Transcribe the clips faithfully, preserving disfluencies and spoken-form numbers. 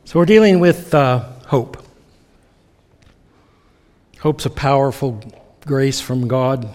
So we're dealing with uh, hope. Hope's a powerful grace from God.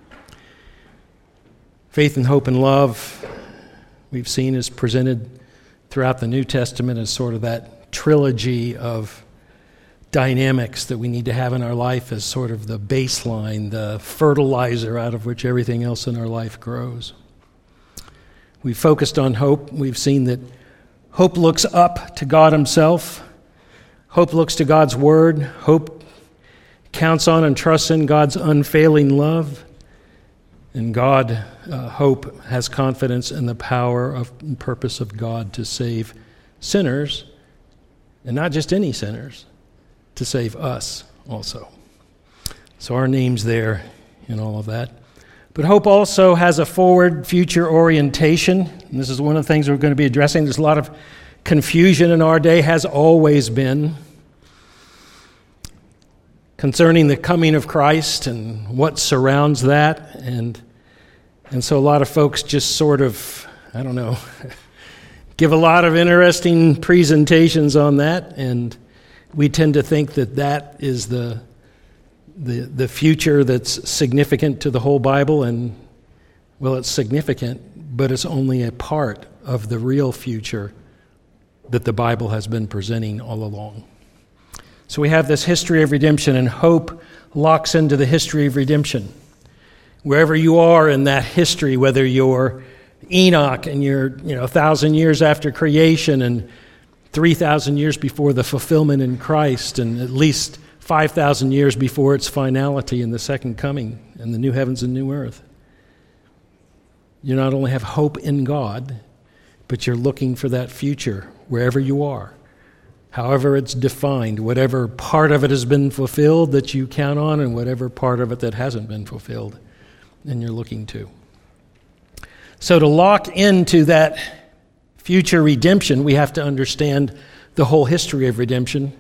Faith and hope and love, we've seen, is presented throughout the New Testament as sort of that trilogy of dynamics that we need to have in our life as sort of the baseline, the fertilizer out of which everything else in our life grows. We've focused on hope. We've seen that hope looks up to God himself. Hope looks to God's word. Hope counts on and trusts in God's unfailing love. And God, uh, hope, has confidence in the power of and purpose of God to save sinners, and not just any sinners, to save us also. So our name's there in all of that. But hope also has a forward future orientation. And this is one of the things we're going to be addressing. There's a lot of confusion in our day, has always been, concerning the coming of Christ and what surrounds that. And, and so a lot of folks just sort of, I don't know, give a lot of interesting presentations on that. And we tend to think that that is the the the future that's significant to the whole Bible, and, well, it's significant, but it's only a part of the real future that the Bible has been presenting all along. So we have this history of redemption, and hope locks into the history of redemption. Wherever you are in that history, whether you're Enoch and you're, you know, a thousand years after creation and three thousand years before the fulfillment in Christ, and at least five thousand years before its finality in the second coming and the new heavens and new earth. You not only have hope in God, but you're looking for that future wherever you are, however it's defined, whatever part of it has been fulfilled that you count on, and whatever part of it that hasn't been fulfilled and you're looking to. So to lock into that future redemption, we have to understand the whole history of redemption.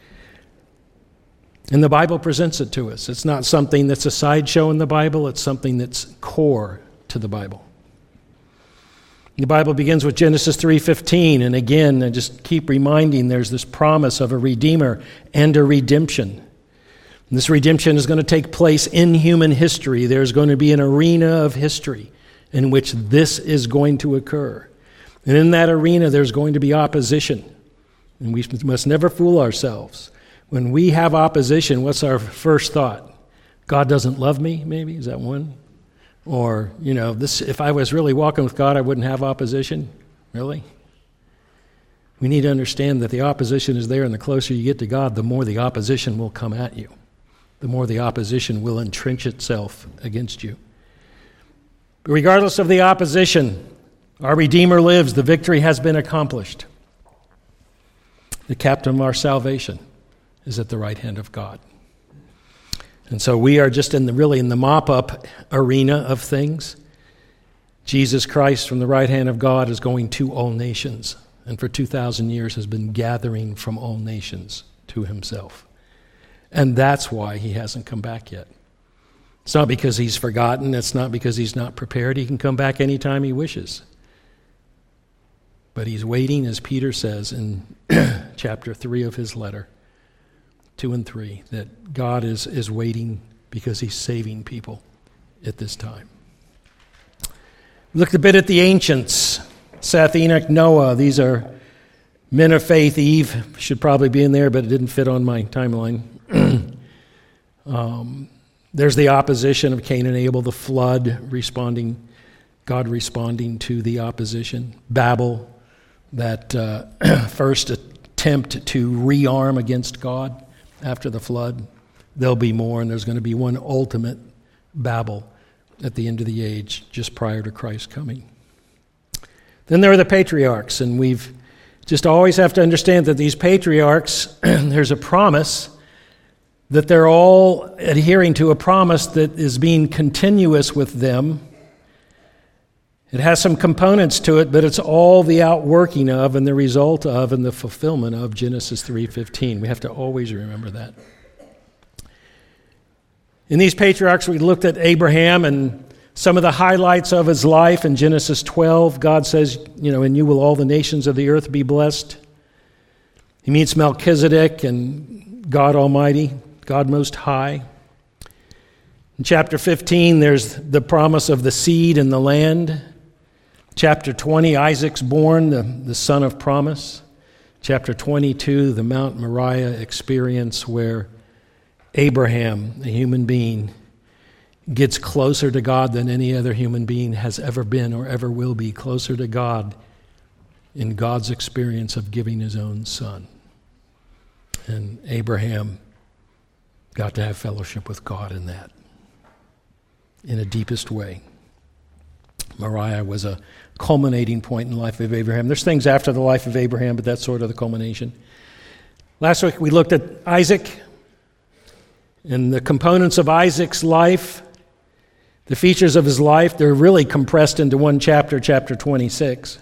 And the Bible presents it to us. It's not something that's a sideshow in the Bible. It's something that's core to the Bible. The Bible begins with Genesis three fifteen. And again, I just keep reminding, there's this promise of a Redeemer and a redemption. And this redemption is going to take place in human history. There's going to be an arena of history in which this is going to occur. And in that arena, there's going to be opposition. And we must never fool ourselves. When we have opposition, what's our first thought? God doesn't love me, maybe? Is that one? Or, you know, this, if I was really walking with God, I wouldn't have opposition? Really? We need to understand that the opposition is there, and the closer you get to God, the more the opposition will come at you. The more the opposition will entrench itself against you. But regardless of the opposition, our Redeemer lives. The victory has been accomplished. The captain of our salvation is at the right hand of God. And so we are just in the really in the mop-up arena of things. Jesus Christ from the right hand of God is going to all nations, and for two thousand years has been gathering from all nations to himself. And that's why he hasn't come back yet. It's not because he's forgotten. It's not because he's not prepared. He can come back anytime he wishes. But he's waiting, as Peter says in chapter three of his letter, two and three, that God is, is waiting because he's saving people at this time. We looked a bit at the ancients, Seth, Enoch, Noah. These are men of faith. Eve should probably be in there, but it didn't fit on my timeline. um, there's the opposition of Cain and Abel, the flood responding, God responding to the opposition. Babel, that uh, first attempt to rearm against God after the flood. There'll be more, and there's going to be one ultimate Babel at the end of the age, just prior to Christ's coming. Then there are the patriarchs, and we've just always have to understand that these patriarchs, there's a promise that they're all adhering to, a promise that is being continuous with them. It has some components to it, but it's all the outworking of and the result of and the fulfillment of Genesis three fifteen. We have to always remember that. In these patriarchs, we looked at Abraham and some of the highlights of his life. In Genesis twelve, God says, you know, "In you will all the nations of the earth be blessed." He meets Melchizedek and God Almighty, God Most High. In chapter fifteen, there's the promise of the seed and the land. Chapter twenty, Isaac's born, the, the son of promise. Chapter twenty-two, the Mount Moriah experience where Abraham, a human being, gets closer to God than any other human being has ever been or ever will be, closer to God in God's experience of giving his own son. And Abraham got to have fellowship with God in that, in a deepest way. Moriah was a culminating point in the life of Abraham. There's things after the life of Abraham, but that's sort of the culmination. Last week we looked at Isaac and the components of Isaac's life, the features of his life. They're really compressed into one chapter, chapter twenty-six.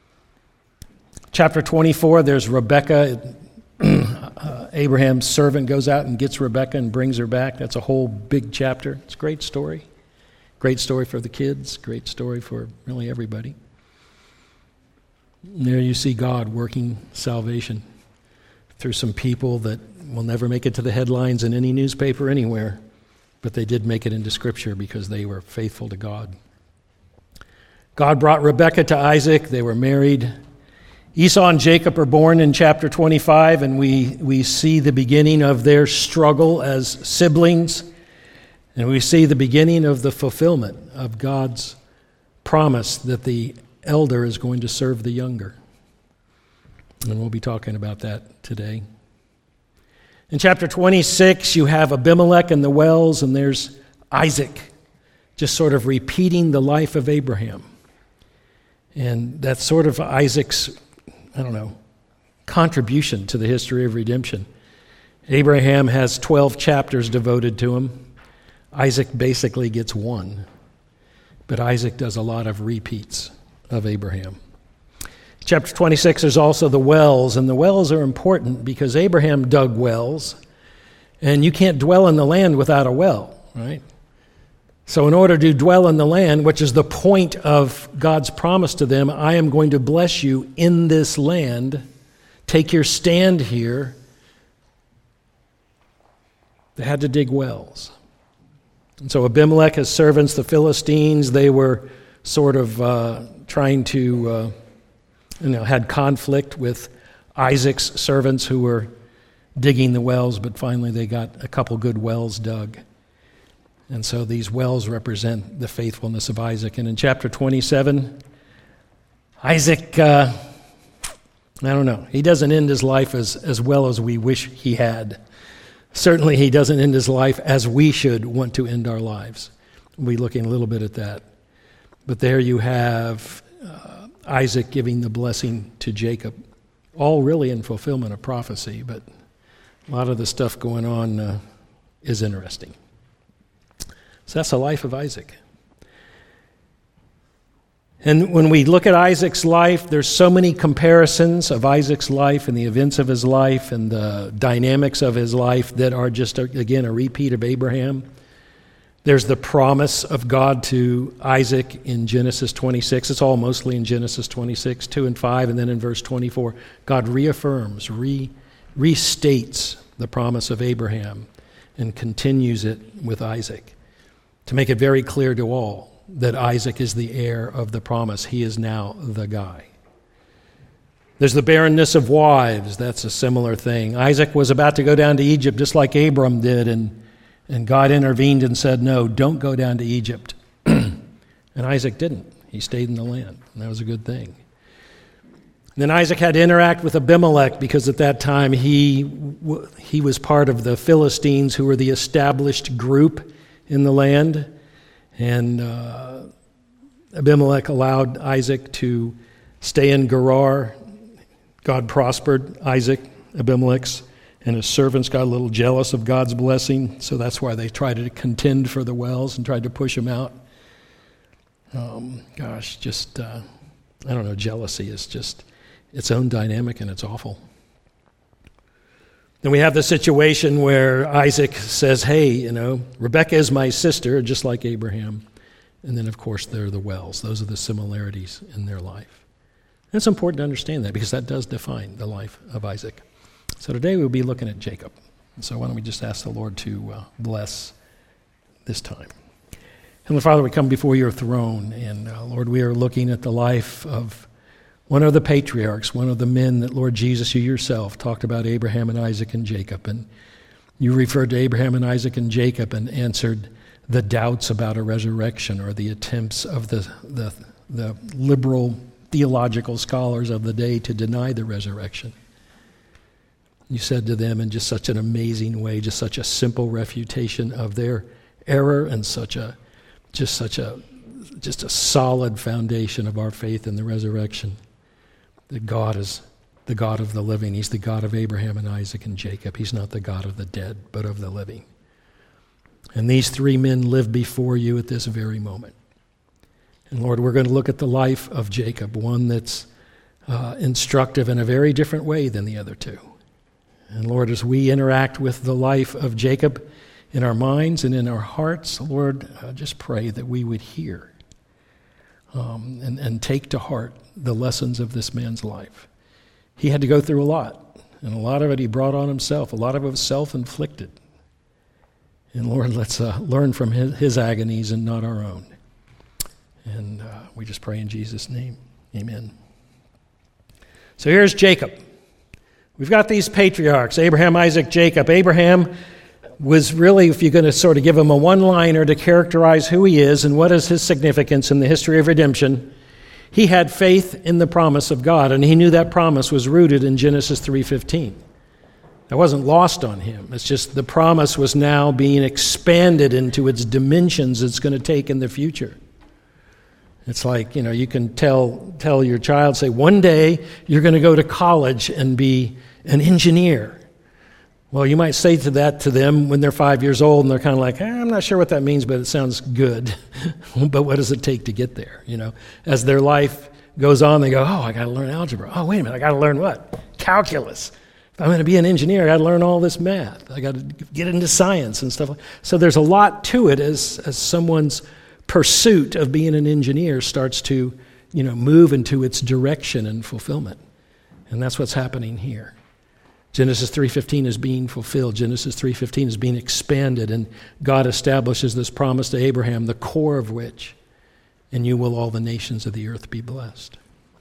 Chapter twenty-four, there's Rebekah. uh, Abraham's servant goes out and gets Rebekah and brings her back. That's a whole big chapter. It's a great story. Great story for the kids. Great story for really everybody. And there you see God working salvation through some people that will never make it to the headlines in any newspaper anywhere, but they did make it into Scripture because they were faithful to God. God brought Rebekah to Isaac. They were married. Esau and Jacob are born in chapter twenty-five, and we, we see the beginning of their struggle as siblings, and we see the beginning of the fulfillment of God's promise that the elder is going to serve the younger. And we'll be talking about that today. In chapter twenty-six, you have Abimelech and the wells, and there's Isaac, just sort of repeating the life of Abraham. And that's sort of Isaac's, I don't know, contribution to the history of redemption. Abraham has twelve chapters devoted to him. Isaac basically gets one. But Isaac does a lot of repeats of Abraham. Chapter twenty-six, there's also the wells, and the wells are important because Abraham dug wells, and you can't dwell in the land without a well, right? So in order to dwell in the land, which is the point of God's promise to them, I am going to bless you in this land, take your stand here, they had to dig wells. And so Abimelech, his servants, the Philistines, they were sort of uh, trying to... Uh, you know, had conflict with Isaac's servants who were digging the wells, but finally they got a couple good wells dug. And so these wells represent the faithfulness of Isaac. And in chapter twenty-seven, Isaac, uh, I don't know, he doesn't end his life as, as well as we wish he had. Certainly he doesn't end his life as we should want to end our lives. We'll be looking a little bit at that. But there you have... Uh, Isaac giving the blessing to Jacob, all really in fulfillment of prophecy, but a lot of the stuff going on uh, is interesting. So that's the life of Isaac. And when we look at Isaac's life, there's so many comparisons of Isaac's life and the events of his life and the dynamics of his life that are just, again, a repeat of Abraham. There's the promise of God to Isaac in Genesis twenty-six. It's all mostly in Genesis twenty-six, two and five, and then in verse twenty-four, God reaffirms, re, restates the promise of Abraham and continues it with Isaac to make it very clear to all that Isaac is the heir of the promise. He is now the guy. There's the barrenness of wives. That's a similar thing. Isaac was about to go down to Egypt just like Abram did, and And God intervened and said, no, don't go down to Egypt. And Isaac didn't. He stayed in the land, and that was a good thing. And then Isaac had to interact with Abimelech because at that time he, he was part of the Philistines, who were the established group in the land. And uh, Abimelech allowed Isaac to stay in Gerar. God prospered Isaac, Abimelech's, and his servants got a little jealous of God's blessing, so that's why they tried to contend for the wells and tried to push him out. Um, gosh, just, uh, I don't know, jealousy is just its own dynamic, and it's awful. Then we have the situation where Isaac says, hey, you know, Rebekah is my sister, just like Abraham. And then, of course, there are the wells. Those are the similarities in their life. And it's important to understand that because that does define the life of Isaac. So today we'll be looking at Jacob. And so why don't we just ask the Lord to uh, bless this time. Heavenly Father, we come before your throne, and uh, Lord, we are looking at the life of one of the patriarchs, one of the men that, Lord Jesus, you yourself talked about, Abraham and Isaac and Jacob. And you referred to Abraham and Isaac and Jacob and answered the doubts about a resurrection, or the attempts of the, the, the liberal theological scholars of the day to deny the resurrection. You said to them in just such an amazing way, just such a simple refutation of their error, and such a, just such a, just a solid foundation of our faith in the resurrection. That God is the God of the living. He's the God of Abraham and Isaac and Jacob. He's not the God of the dead, but of the living. And these three men live before you at this very moment. And Lord, we're going to look at the life of Jacob, one that's uh, instructive in a very different way than the other two. And Lord, as we interact with the life of Jacob in our minds and in our hearts, Lord, uh, just pray that we would hear um, and, and take to heart the lessons of this man's life. He had to go through a lot, and a lot of it he brought on himself. A lot of it was self-inflicted. And Lord, let's uh, learn from his, his agonies and not our own. And uh, we just pray in Jesus' name. Amen. So here's Jacob. We've got these patriarchs, Abraham, Isaac, Jacob. Abraham was really, if you're going to sort of give him a one-liner to characterize who he is and what is his significance in the history of redemption, he had faith in the promise of God, and he knew that promise was rooted in Genesis three fifteen. That wasn't lost on him. It's just the promise was now being expanded into its dimensions it's going to take in the future. It's like, you know, you can tell tell your child, say, one day you're going to go to college and be an engineer. Well, you might say to that to them when they're five years old, and they're kind of like, eh, I'm not sure what that means, but it sounds good. But what does it take to get there? You know, as their life goes on, they go, oh, I got to learn algebra. Oh, wait a minute, I got to learn what? Calculus. If I'm going to be an engineer, I got to learn all this math. I got to get into science and stuff like that. So there's a lot to it as as someone's pursuit of being an engineer starts to, you know, move into its direction and fulfillment. And that's what's happening here. Genesis three fifteen is being fulfilled. Genesis three fifteen is being expanded, and God establishes this promise to Abraham, the core of which, in you will all the nations of the earth be blessed.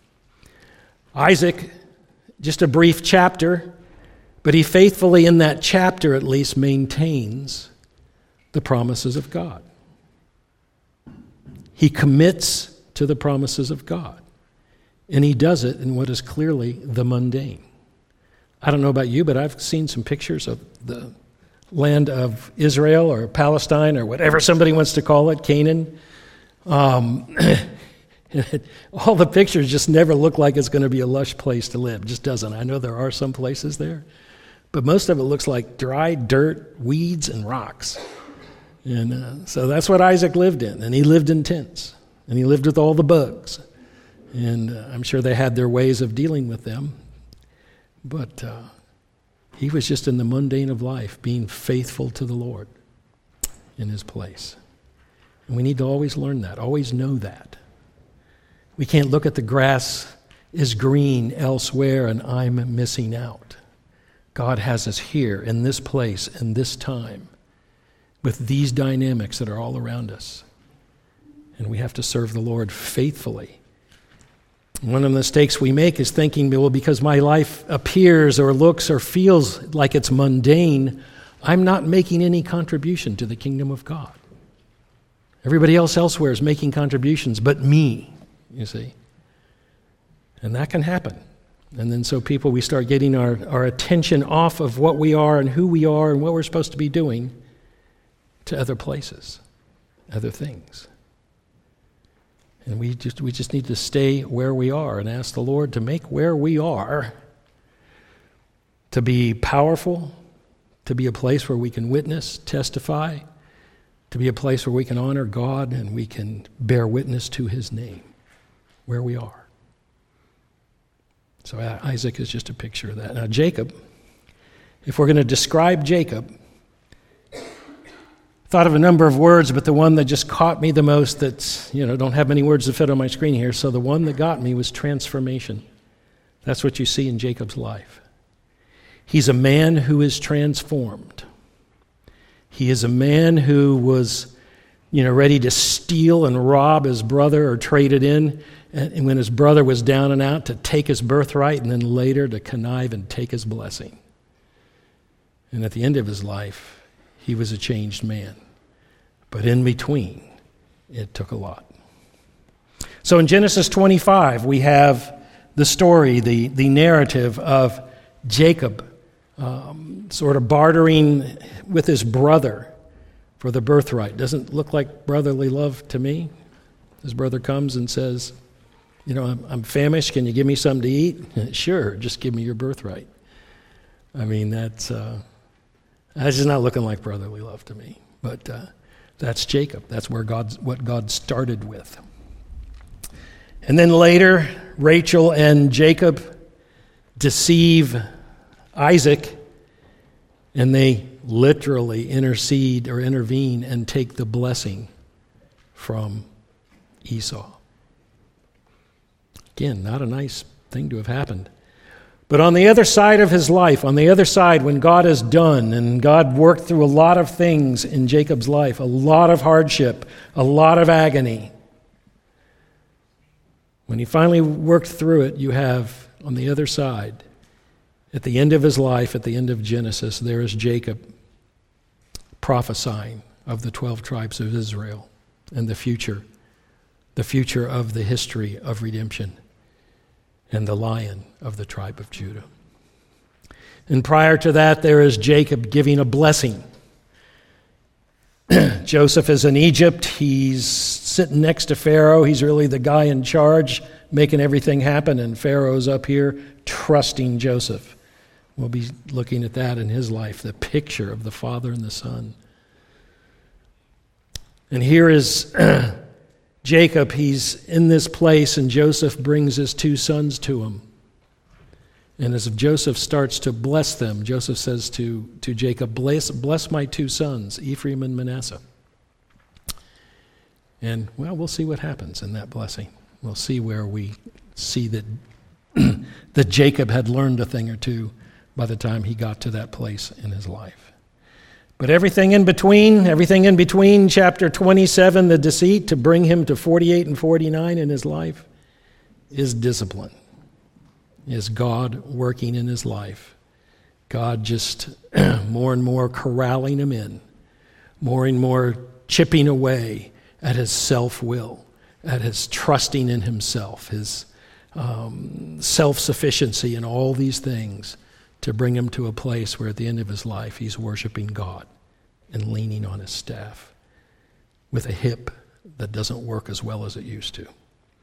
Isaac, just a brief chapter, but he faithfully in that chapter at least maintains the promises of God. He commits to the promises of God, and he does it in what is clearly the mundane. I don't know about you, but I've seen some pictures of the land of Israel or Palestine or whatever somebody wants to call it, Canaan. Um, all the pictures just never look like it's going to be a lush place to live. It just doesn't. I know there are some places there, but most of it looks like dry dirt, weeds, and rocks. And uh, so that's what Isaac lived in, and he lived in tents, and he lived with all the bugs. And uh, I'm sure they had their ways of dealing with them. But uh, he was just in the mundane of life, being faithful to the Lord in his place. And we need to always learn that, always know that. We can't look at the grass is green elsewhere and I'm missing out. God has us here in this place, in this time, with these dynamics that are all around us. And we have to serve the Lord faithfully. One of the mistakes we make is thinking, well, because my life appears or looks or feels like it's mundane, I'm not making any contribution to the kingdom of God. Everybody else elsewhere is making contributions, but me, you see. And that can happen. And then so people, we start getting our, our attention off of what we are and who we are and what we're supposed to be doing to other places, other things. And we just we just need to stay where we are and ask the Lord to make where we are to be powerful, to be a place where we can witness, testify, to be a place where we can honor God and we can bear witness to his name, where we are. So Isaac is just a picture of that. Now Jacob, if we're going to describe Jacob, thought of a number of words, but the one that just caught me the most, that's, you know, don't have many words to fit on my screen here, so the one that got me was transformation. That's what you see in Jacob's life. He's a man who is transformed. He is a man who was, you know, ready to steal and rob his brother or trade it in, and when his brother was down and out, to take his birthright, and then later to connive and take his blessing. And at the end of his life, he was a changed man. But in between, it took a lot. So in Genesis twenty-five, we have the story, the, the narrative of Jacob um, sort of bartering with his brother for the birthright. Doesn't look like brotherly love to me. His brother comes and says, you know, I'm, I'm famished. Can you give me something to eat? Sure, just give me your birthright. I mean, that's, uh, that's just not looking like brotherly love to me. But uh, that's Jacob. That's where God's, what God started with. And then later, Rachel and Jacob deceive Isaac, and they literally intercede or intervene and take the blessing from Esau. Again, not a nice thing to have happened. But on the other side of his life, on the other side, when God is done, and God worked through a lot of things in Jacob's life, a lot of hardship, a lot of agony, when he finally worked through it, you have on the other side, at the end of his life, at the end of Genesis, there is Jacob prophesying of the twelve tribes of Israel and the future, the future of the history of redemption, and the Lion of the tribe of Judah. And prior to that, there is Jacob giving a blessing. Joseph is in Egypt. He's sitting next to Pharaoh. He's really the guy in charge, making everything happen, and Pharaoh's up here trusting Joseph. We'll be looking at that in his life, the picture of the Father and the Son. And here is Jacob. He's in this place, and Joseph brings his two sons to him. And as Joseph starts to bless them, Joseph says to, to Jacob, bless, bless my two sons, Ephraim and Manasseh. And, well, we'll see what happens in that blessing. We'll see where we see that, that Jacob had learned a thing or two by the time he got to that place in his life. But everything in between, everything in between chapter twenty-seven, the deceit, to bring him to forty-eight and forty-nine in his life, is discipline. Is God working in his life. God just more and more corralling him in, more and more chipping away at his self-will, at his trusting in himself, his um, self-sufficiency in all these things, to bring him to a place where at the end of his life he's worshiping God and leaning on his staff with a hip that doesn't work as well as it used to.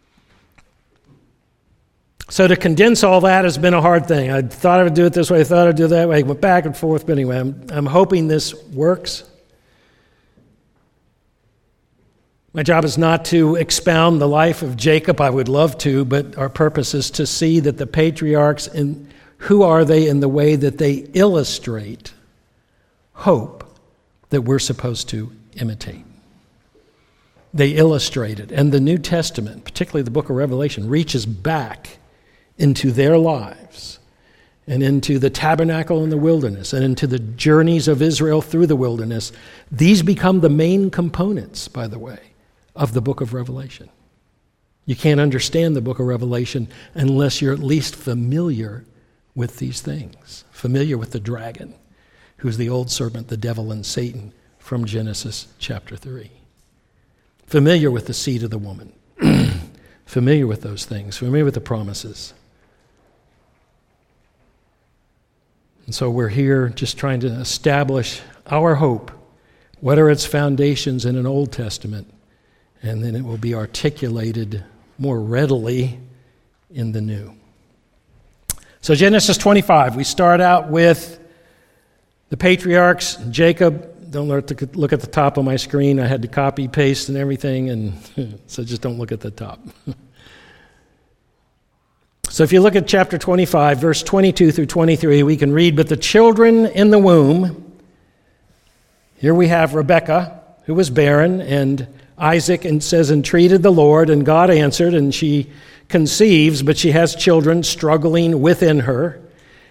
So to condense all that has been a hard thing. I thought I would do it this way, I thought I'd do it that way, I went back and forth, but anyway, I'm, I'm hoping this works. My job is not to expound the life of Jacob. I would love to, but our purpose is to see that the patriarchs, and who are they in the way that they illustrate hope that we're supposed to imitate. They illustrate it. And the New Testament, particularly the book of Revelation, reaches back into their lives and into the tabernacle in the wilderness and into the journeys of Israel through the wilderness. These become the main components, by the way, of the book of Revelation. You can't understand the book of Revelation unless you're at least familiar with these things, familiar with the dragon, who's the old serpent, the devil, and Satan from Genesis chapter three. Familiar with the seed of the woman, familiar with those things, familiar with the promises. And so we're here just trying to establish our hope. What are its foundations in an Old Testament? And then it will be articulated more readily in the New. So Genesis twenty-five, we start out with the patriarchs, Jacob. Don't look at the top of my screen. I had to copy, paste, and everything, and so just don't look at the top. So if you look at chapter twenty-five, verse twenty-two through twenty-three, we can read, "But the children in the womb," here we have Rebekah, who was barren, and Isaac, and says, "entreated the Lord, and God answered, and she conceives, but she has children struggling within her.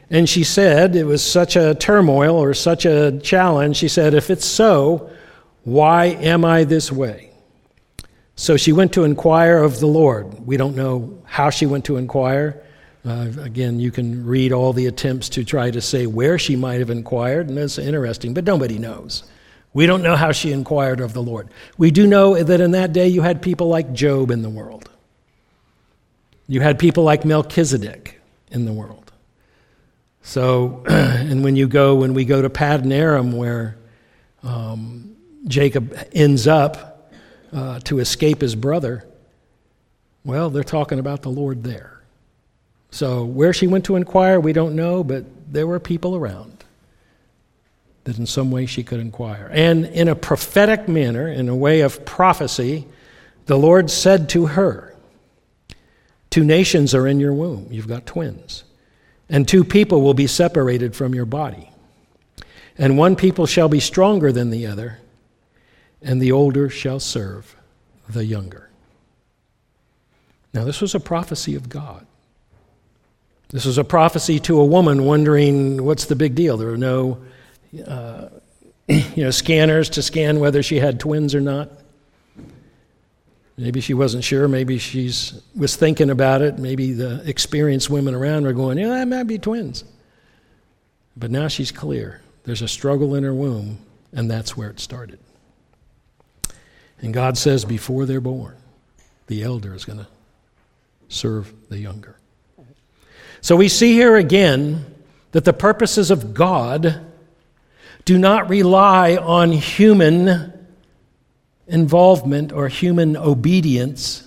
And she said, it was such a turmoil or such a challenge, she said, if it's so, why am I this way? So she went to inquire of the Lord. We don't know how she went to inquire. Uh, again, you can read all the attempts to try to say where she might have inquired, and that's interesting, but nobody knows. We don't know how she inquired of the Lord. We do know that in that day you had people like Job in the world. You had people like Melchizedek in the world. So, and when you go, when we go to Paddan Aram, where um, Jacob ends up uh, to escape his brother, well, they're talking about the Lord there. So where she went to inquire, we don't know, but there were people around that in some way she could inquire. And in a prophetic manner, in a way of prophecy, the Lord said to her, two nations are in your womb. You've got twins. And two people will be separated from your body. And one people shall be stronger than the other, and the older shall serve the younger. Now, this was a prophecy of God. This was a prophecy to a woman wondering, what's the big deal? There were no uh, you know, scanners to scan whether she had twins or not. Maybe she wasn't sure. Maybe she was thinking about it. Maybe the experienced women around were going, yeah, that might be twins. But now she's clear. There's a struggle in her womb, and that's where it started. And God says before they're born, the elder is going to serve the younger. So we see here again that the purposes of God do not rely on human involvement or human obedience.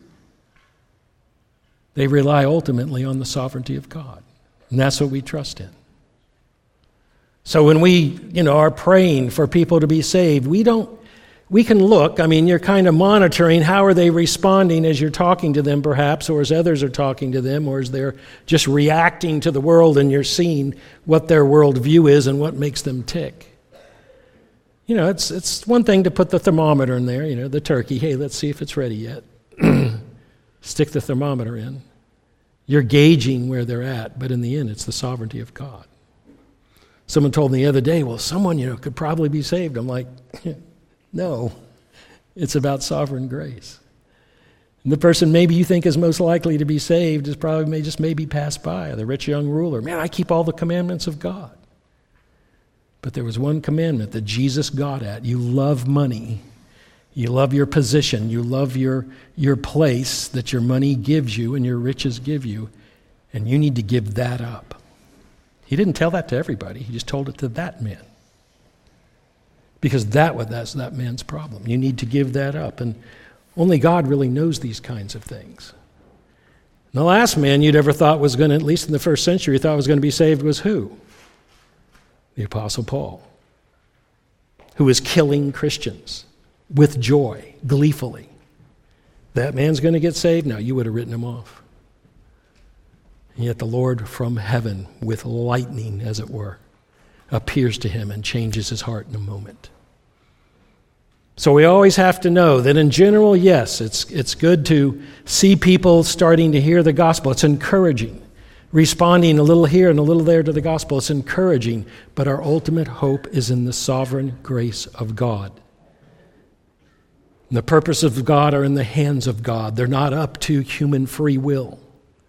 They rely ultimately on the sovereignty of God. And that's what we trust in. So when we, you know, are praying for people to be saved, we don't we can look, I mean, you're kind of monitoring how are they responding as you're talking to them perhaps, or as others are talking to them, or as they're just reacting to the world and you're seeing what their worldview is and what makes them tick. You know, it's it's one thing to put the thermometer in there, you know, the turkey. Hey, let's see if it's ready yet. Stick the thermometer in. You're gauging where they're at, but in the end, it's the sovereignty of God. Someone told me the other day, well, someone, you know, could probably be saved. I'm like, no, it's about sovereign grace. And the person maybe you think is most likely to be saved is probably may just maybe pass by. The rich young ruler, man, I keep all the commandments of God. But there was one commandment that Jesus got at. You love money. You love your position. You love your, your place that your money gives you and your riches give you. And you need to give that up. He didn't tell that to everybody. He just told it to that man. Because that was that's that man's problem. You need to give that up. And only God really knows these kinds of things. And the last man you'd ever thought was going to, at least in the first century, thought was going to be saved was who? The Apostle Paul, who was killing Christians with joy, gleefully. That man's going to get saved? No, you would have written him off. And yet the Lord from heaven, with lightning, as it were, appears to him and changes his heart in a moment. So we always have to know that in general, yes, it's it's good to see people starting to hear the gospel. It's encouraging. Responding a little here and a little there to the gospel, it's encouraging. But our ultimate hope is in the sovereign grace of God. And the purposes of God are in the hands of God. They're not up to human free will.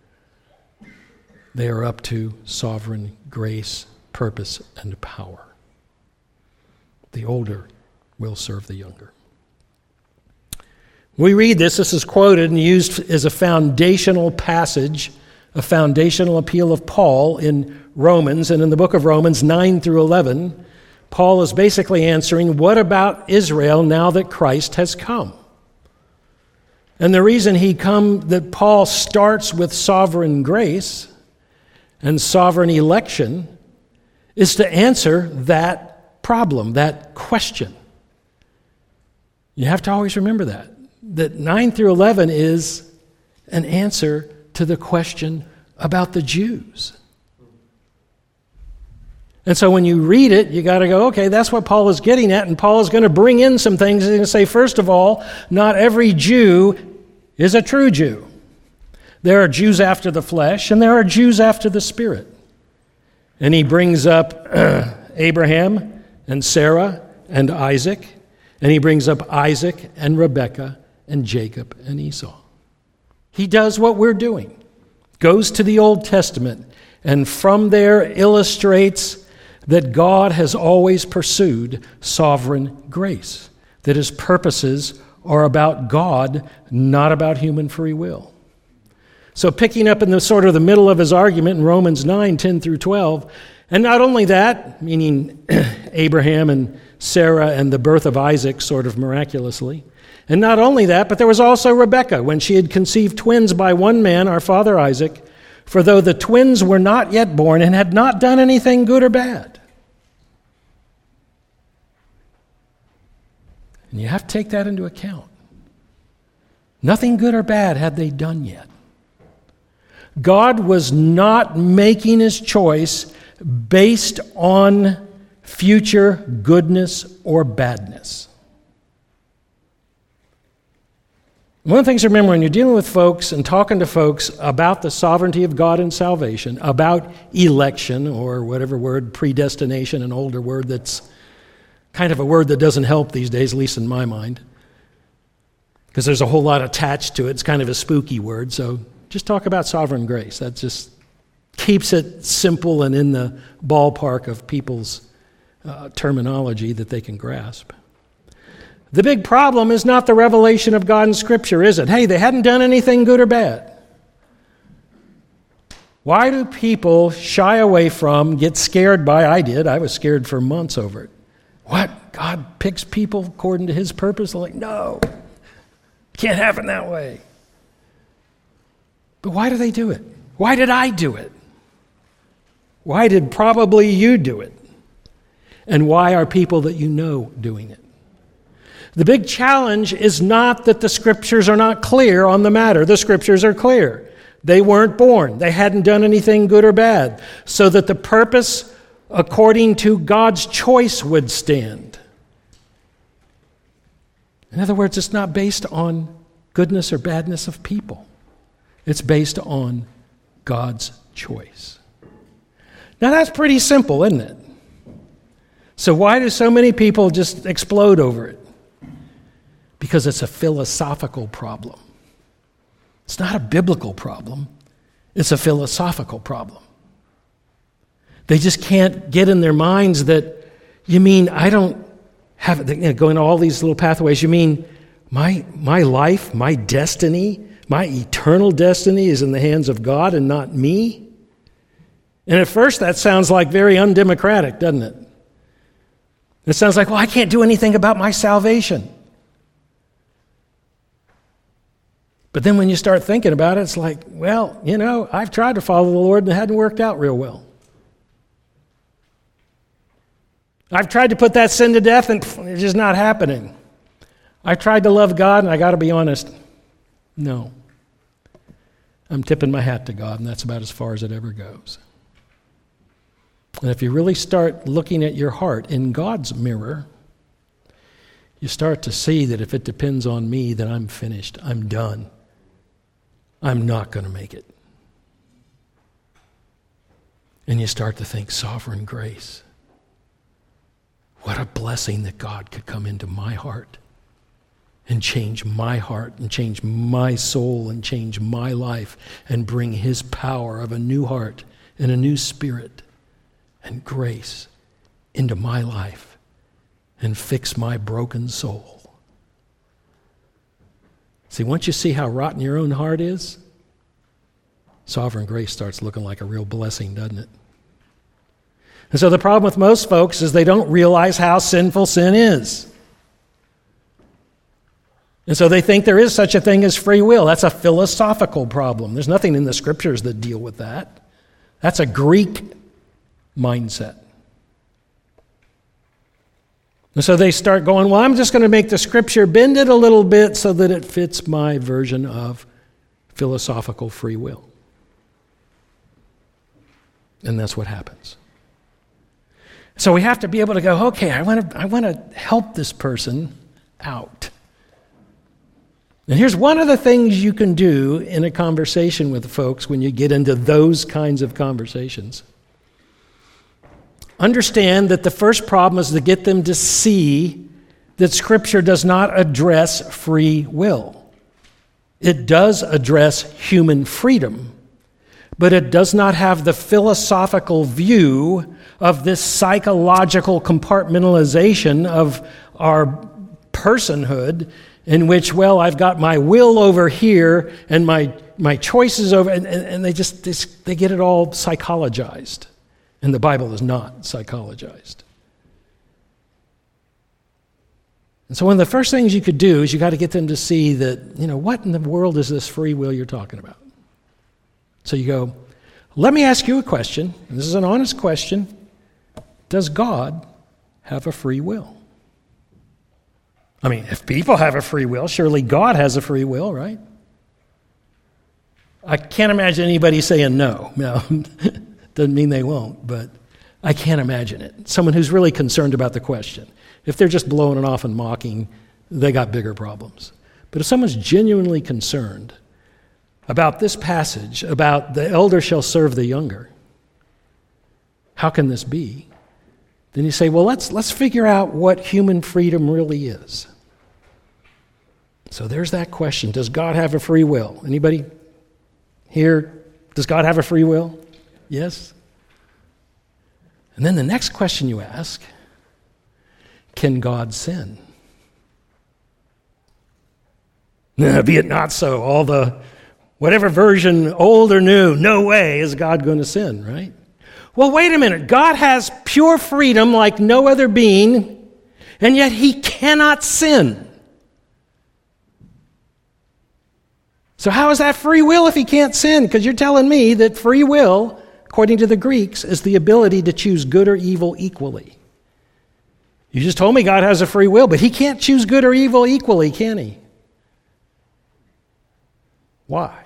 They are up to sovereign grace, purpose, and power. The older will serve the younger. We read this, this is quoted and used as a foundational passage, a foundational appeal of Paul in Romans, and in the book of Romans nine through eleven, Paul is basically answering, what about Israel now that Christ has come? And the reason he come, that Paul starts with sovereign grace and sovereign election is to answer that problem, that question. You have to always remember that. That nine through eleven is an answer to the question about the Jews. And so when you read it, you got to go, okay, that's what Paul is getting at, and Paul is going to bring in some things. He's going to say, first of all, not every Jew is a true Jew. There are Jews after the flesh, and there are Jews after the Spirit. And he brings up Abraham and Sarah and Isaac, and he brings up Isaac and Rebekah and Jacob and Esau. He does what we're doing. Goes to the Old Testament, and from there illustrates that God has always pursued sovereign grace, that his purposes are about God, not about human free will. So picking up in the sort of the middle of his argument in Romans nine, ten through twelve, and not only that, meaning Abraham and Sarah and the birth of Isaac sort of miraculously, and not only that, but there was also Rebekah when she had conceived twins by one man, our father Isaac, for though the twins were not yet born and had not done anything good or bad. And you have to take that into account. Nothing good or bad had they done yet. God was not making his choice based on future goodness or badness. One of the things to remember when you're dealing with folks and talking to folks about the sovereignty of God and salvation, about election, or whatever word, predestination, an older word that's kind of a word that doesn't help these days, at least in my mind, because there's a whole lot attached to it. It's kind of a spooky word, so just talk about sovereign grace. That just keeps it simple and in the ballpark of people's uh, terminology that they can grasp. The big problem is not the revelation of God in Scripture, is it? Hey, they hadn't done anything good or bad. Why do people shy away from, get scared by, I did, I was scared for months over it. What? God picks people according to his purpose? I'm like, no, can't happen that way. But why do they do it? Why did I do it? Why did probably you do it? And why are people that you know doing it? The big challenge is not that the Scriptures are not clear on the matter. The Scriptures are clear. They weren't born. They hadn't done anything good or bad. So that the purpose according to God's choice would stand. In other words, it's not based on goodness or badness of people. It's based on God's choice. Now that's pretty simple, isn't it? So why do so many people just explode over it? Because it's a philosophical problem. It's not a biblical problem. It's a philosophical problem. They just can't get in their minds that, you mean I don't have, you know, going to all these little pathways, you mean my my life, my destiny, my eternal destiny is in the hands of God and not me? And at first that sounds like very undemocratic, doesn't it? It sounds like, well, I can't do anything about my salvation. But then when you start thinking about it, it's like, well, you know, I've tried to follow the Lord and it hadn't worked out real well. I've tried to put that sin to death and it's just not happening. I've tried to love God and I got to be honest, no. I'm tipping my hat to God and that's about as far as it ever goes. And if you really start looking at your heart in God's mirror, you start to see that if it depends on me, then I'm finished. I'm done. I'm not going to make it. And you start to think, sovereign grace. What a blessing that God could come into my heart and change my heart and change my soul and change my life and bring his power of a new heart and a new spirit and grace into my life and fix my broken soul. See, once you see how rotten your own heart is, sovereign grace starts looking like a real blessing, doesn't it? And so the problem with most folks is they don't realize how sinful sin is. And so they think there is such a thing as free will. That's a philosophical problem. There's nothing in the Scriptures that deal with that. That's a Greek mindset. And so they start going, well, I'm just going to make the Scripture, bend it a little bit so that it fits my version of philosophical free will. And that's what happens. So we have to be able to go, okay, I want to I want to help this person out. And here's one of the things you can do in a conversation with folks when you get into those kinds of conversations. understand that the first problem is to get them to see that Scripture does not address free will. It does address human freedom, but it does not have the philosophical view of this psychological compartmentalization of our personhood in which, well, I've got my will over here and my, my choices over, and, and they just they, they get it all psychologized. And the Bible is not psychologized. And so one of the first things you could do is you got to get them to see that, you know, what in the world is this free will you're talking about? So you go, let me ask you a question, and this is an honest question. Does God have a free will? I mean, if people have a free will, surely God has a free will, right? I can't imagine anybody saying no. No, doesn't mean they won't, but I can't imagine it. Someone who's really concerned about the question. If they're just blowing it off and mocking, they got bigger problems. But if someone's genuinely concerned about this passage, about the elder shall serve the younger, how can this be? Then you say, well, let's let's figure out what human freedom really is. So there's that question. Does God have a free will? Anybody here, does God have a free will? Yes? And then the next question you ask, can God sin? Nah, be it not so. All the, whatever version, old or new, no way is God going to sin, right? Well, wait a minute. God has pure freedom like no other being, and yet he cannot sin. So how is that free will if he can't sin? Because you're telling me that free will, according to the Greeks, is the ability to choose good or evil equally. You just told me God has a free will, but he can't choose good or evil equally, can he? Why?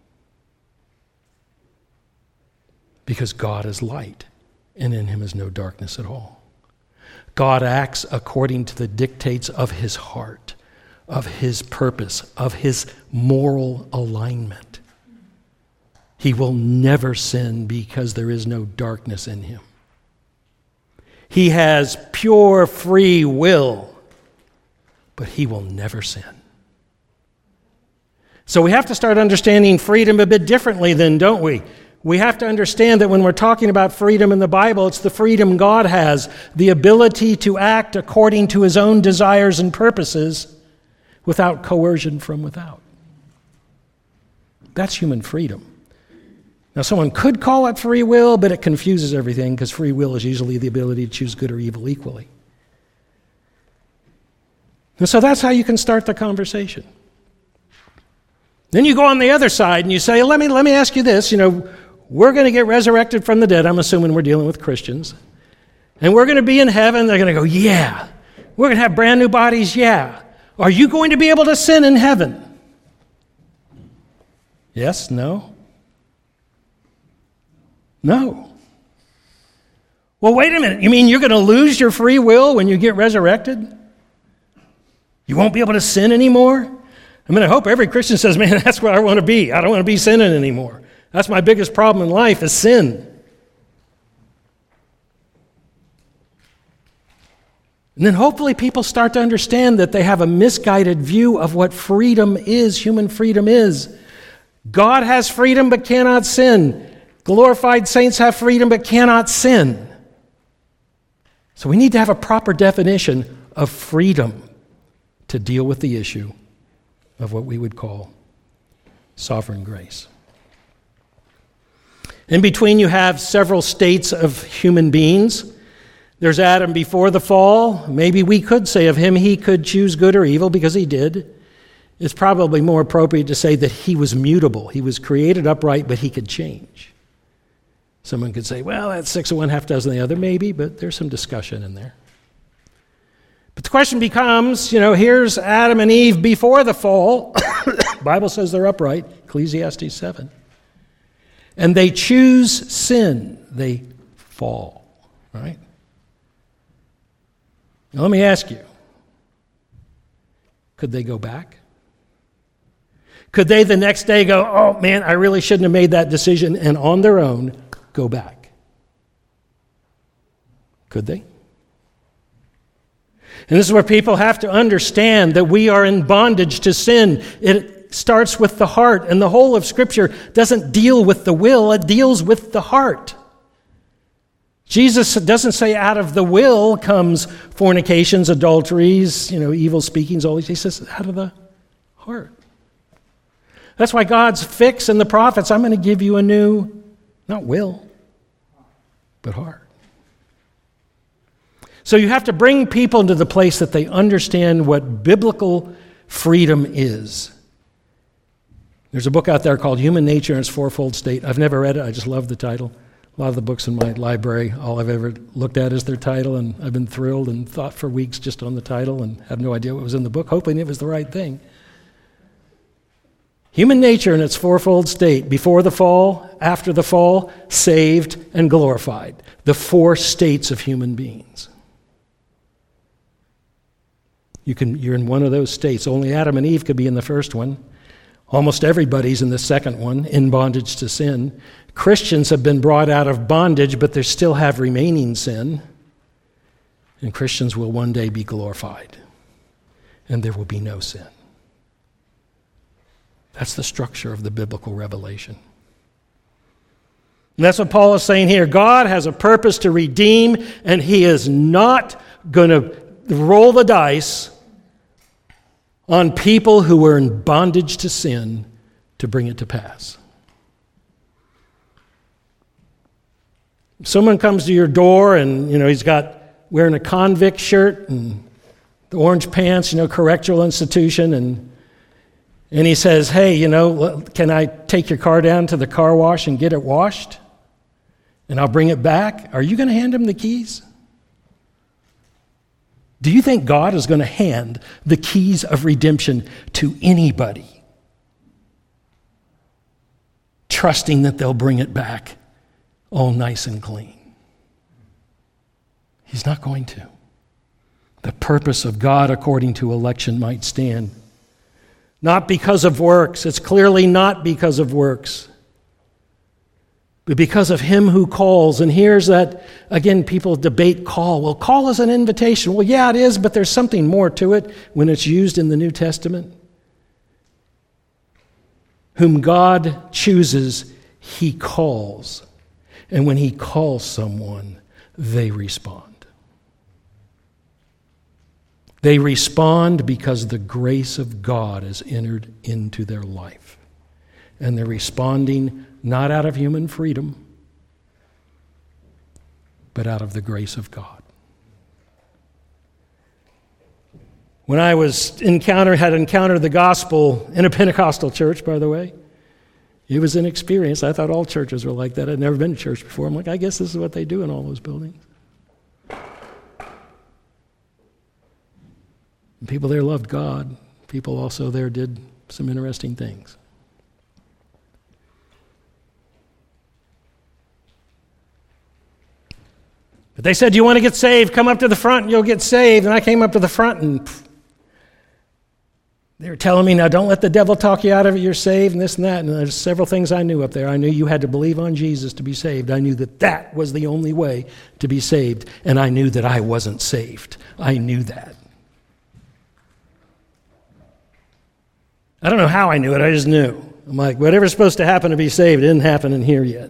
Because God is light, and in him is no darkness at all. God acts according to the dictates of his heart, of his purpose, of his moral alignment. He will never sin because there is no darkness in him. He has pure free will, but he will never sin. So we have to start understanding freedom a bit differently then, don't we? We have to understand that when we're talking about freedom in the Bible, it's the freedom God has, the ability to act according to his own desires and purposes without coercion from without. That's human freedom. Now, someone could call it free will, but it confuses everything because free will is usually the ability to choose good or evil equally. And so that's how you can start the conversation. Then you go on the other side and you say, let me, let me ask you this. You know, we're going to get resurrected from the dead. I'm assuming we're dealing with Christians. And we're going to be in heaven. They're going to go, yeah. We're going to have brand new bodies, yeah. Are you going to be able to sin in heaven? Yes, no? No. Well, wait a minute. You mean you're going to lose your free will when you get resurrected? You won't be able to sin anymore? I mean, I hope every Christian says, man, that's where I want to be. I don't want to be sinning anymore. That's my biggest problem in life is sin. And then hopefully people start to understand that they have a misguided view of what freedom is, human freedom is. God has freedom but cannot sin. Glorified saints have freedom but cannot sin. So we need to have a proper definition of freedom to deal with the issue of what we would call sovereign grace. In between, you have several states of human beings. There's Adam before the fall. Maybe we could say of him he could choose good or evil because he did. It's probably more appropriate to say that he was mutable. He was created upright, but he could change. Someone could say, well, that's six of one, half dozen of the other. Maybe, but there's some discussion in there. But the question becomes, you know, here's Adam and Eve before the fall. The Bible says they're upright, Ecclesiastes seven. And they choose sin. They fall, right? Now let me ask you, could they go back? Could they the next day go, oh man, I really shouldn't have made that decision, and on their own go back? Could they? And this is where people have to understand that we are in bondage to sin. It starts with the heart, and the whole of Scripture doesn't deal with the will, it deals with the heart. Jesus doesn't say out of the will comes fornications, adulteries, you know, evil speakings, all these. He says out of the heart. That's why God's fix in the prophets, I'm going to give you a new, not will, but heart. So you have to bring people into the place that they understand what biblical freedom is. There's a book out there called Human Nature in its Fourfold State. I've never read it. I just love the title. A lot of the books in my library, all I've ever looked at is their title, and I've been thrilled and thought for weeks just on the title and have no idea what was in the book, hoping it was the right thing. Human nature in its fourfold state, before the fall, after the fall, saved and glorified. The four states of human beings. You can, you're in one of those states. Only Adam and Eve could be in the first one. Almost everybody's in the second one, in bondage to sin. Christians have been brought out of bondage, but they still have remaining sin. And Christians will one day be glorified. And there will be no sin. That's the structure of the biblical revelation. And that's what Paul is saying here. God has a purpose to redeem, and he is not going to roll the dice on people who were in bondage to sin to bring it to pass. Someone comes to your door and, you know, he's got wearing a convict shirt and the orange pants, you know, correctional institution, and and he says, hey, you know, can I take your car down to the car wash and get it washed? And I'll bring it back. Are you going to hand him the keys? Do you think God is going to hand the keys of redemption to anybody, trusting that they'll bring it back all nice and clean? He's not going to. The purpose of God according to election might stand. Not because of works. It's clearly not because of works. But because of him who calls. And here's that, again, people debate call. Well, call is an invitation. Well, yeah, it is, but there's something more to it when it's used in the New Testament. Whom God chooses, he calls. And when he calls someone, they respond. They respond because the grace of God has entered into their life. And they're responding not out of human freedom, but out of the grace of God. When I was encounter had encountered the gospel in a Pentecostal church, by the way, it was an experience. I thought all churches were like that. I'd never been to church before. I'm like, I guess this is what they do in all those buildings. And people there loved God. People also there did some interesting things. But they said, do you want to get saved? Come up to the front and you'll get saved. And I came up to the front and pff, they were telling me, now don't let the devil talk you out of it. You're saved and this and that. And there's several things I knew up there. I knew you had to believe on Jesus to be saved. I knew that that was the only way to be saved. And I knew that I wasn't saved. I knew that. I don't know how I knew it. I just knew. I'm like, whatever's supposed to happen to be saved, it didn't happen in here yet.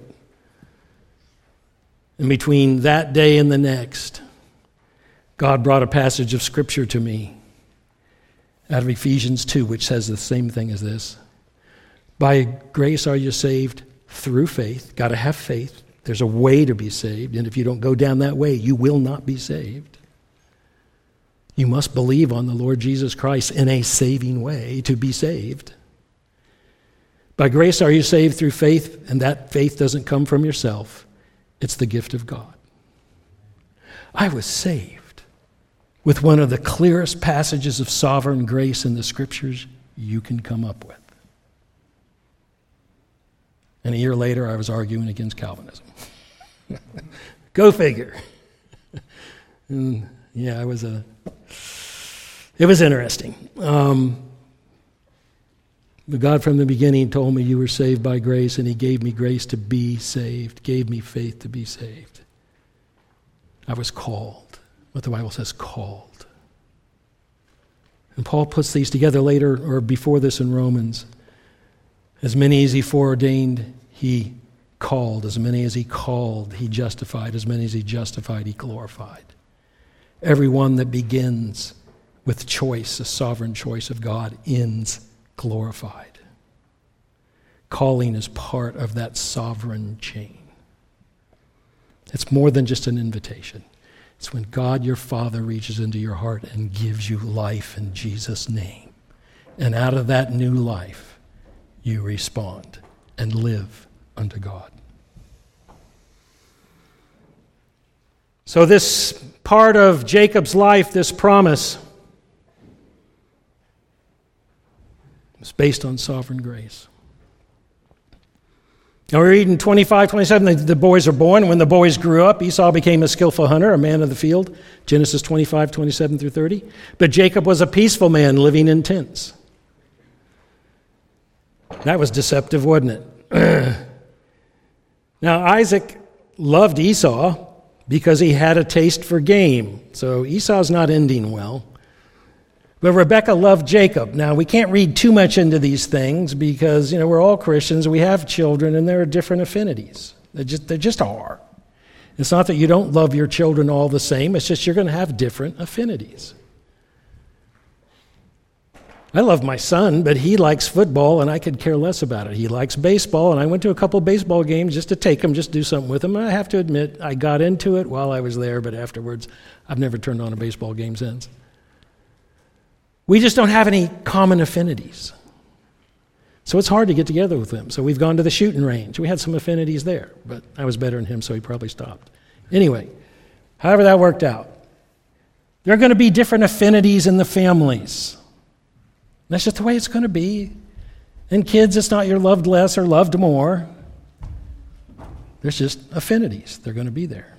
And between that day and the next, God brought a passage of Scripture to me out of Ephesians two, which says the same thing as this. By grace are you saved through faith. Got to have faith. There's a way to be saved. And if you don't go down that way, you will not be saved. You must believe on the Lord Jesus Christ in a saving way to be saved. By grace are you saved through faith, and that faith doesn't come from yourself. It's the gift of God. I was saved with one of the clearest passages of sovereign grace in the Scriptures you can come up with. And a year later, I was arguing against Calvinism. Go figure. And yeah, I was a... It was interesting. Um, but God from the beginning told me you were saved by grace, and he gave me grace to be saved, gave me faith to be saved. I was called. What the Bible says, called. And Paul puts these together later or before this in Romans. As many as he foreordained, he called. As many as he called, he justified. As many as he justified, he glorified. Every one that begins with choice, a sovereign choice of God, ends glorified. Calling is part of that sovereign chain. It's more than just an invitation. It's when God your Father reaches into your heart and gives you life in Jesus' name. And out of that new life, you respond and live unto God. So this part of Jacob's life, this promise, is based on sovereign grace. Now we read in twenty-five, twenty-seven, the, the boys are born. When the boys grew up, Esau became a skillful hunter, a man of the field. Genesis twenty-five, twenty-seven through thirty. But Jacob was a peaceful man living in tents. That was deceptive, wasn't it? Now Isaac loved Esau because he had a taste for game. So Esau's not ending well. But Rebekah loved Jacob. Now, we can't read too much into these things because, you know, we're all Christians, we have children, and there are different affinities. They just, they just are. It's not that you don't love your children all the same, it's just you're going to have different affinities. I love my son, but he likes football, and I could care less about it. He likes baseball, and I went to a couple baseball games just to take him, just do something with him. And I have to admit, I got into it while I was there, but afterwards, I've never turned on a baseball game since. We just don't have any common affinities. So it's hard to get together with him. So we've gone to the shooting range. We had some affinities there, but I was better than him, so he probably stopped. Anyway, however that worked out, there are going to be different affinities in the families. That's just the way it's going to be. And kids, it's not you're loved less or loved more. There's just affinities. They're going to be there.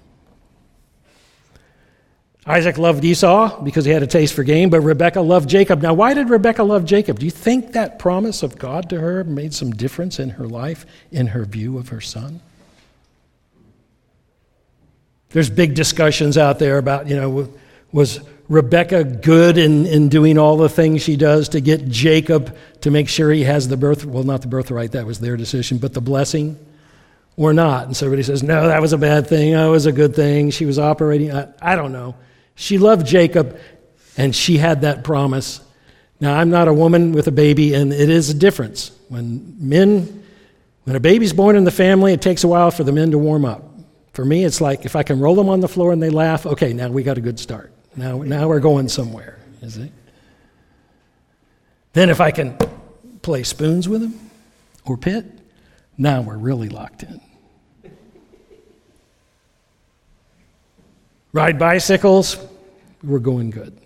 Isaac loved Esau because he had a taste for game, but Rebekah loved Jacob. Now, why did Rebekah love Jacob? Do you think that promise of God to her made some difference in her life, in her view of her son? There's big discussions out there about, you know, was Rebekah good in, in doing all the things she does to get Jacob to make sure he has the birth, well, not the birthright, that was their decision, but the blessing, or not? And so everybody says, no, that was a bad thing, that was a good thing, she was operating, I, I don't know. She loved Jacob, and she had that promise. Now, I'm not a woman with a baby, and it is a difference. When men, when a baby's born in the family, it takes a while for the men to warm up. For me, it's like if I can roll them on the floor and they laugh, okay, now we got a good start. Now, now we're going somewhere, is it? Then if I can play spoons with them or pit, now we're really locked in. Ride bicycles, we're going good.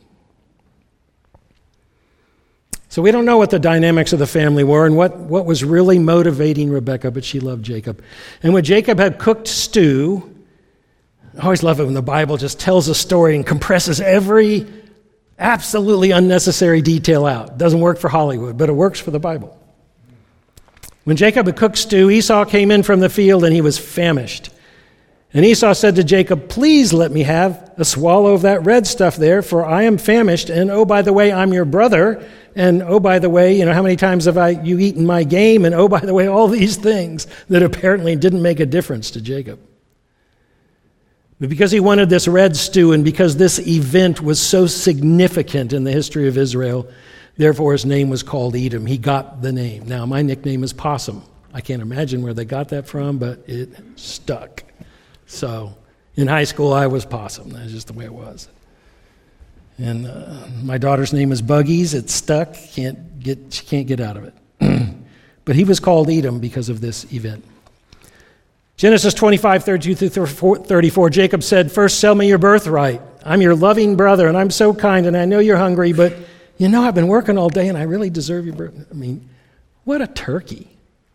So we don't know what the dynamics of the family were and what, what was really motivating Rebekah, but she loved Jacob. And when Jacob had cooked stew, I always love it when the Bible just tells a story and compresses every absolutely unnecessary detail out. It doesn't work for Hollywood, but it works for the Bible. When Jacob had cooked stew, Esau came in from the field and he was famished. And Esau said to Jacob, please let me have a swallow of that red stuff there, for I am famished, and oh, by the way, I'm your brother, and oh, by the way, you know, how many times have I you eaten my game, and oh, by the way, all these things that apparently didn't make a difference to Jacob. But because he wanted this red stew, and because this event was so significant in the history of Israel, therefore his name was called Edom. He got the name. Now, my nickname is Possum. I can't imagine where they got that from, but it stuck. So, in high school, I was Possum. That's just the way it was. And uh, my daughter's name is Buggies. It's stuck. Can't get, she can't get out of it. But he was called Edom because of this event. Genesis twenty-five, thirty-two through thirty-four, Jacob said, first sell me your birthright. I'm your loving brother, and I'm so kind, and I know you're hungry, but you know I've been working all day, and I really deserve your birthright. I mean, what a turkey.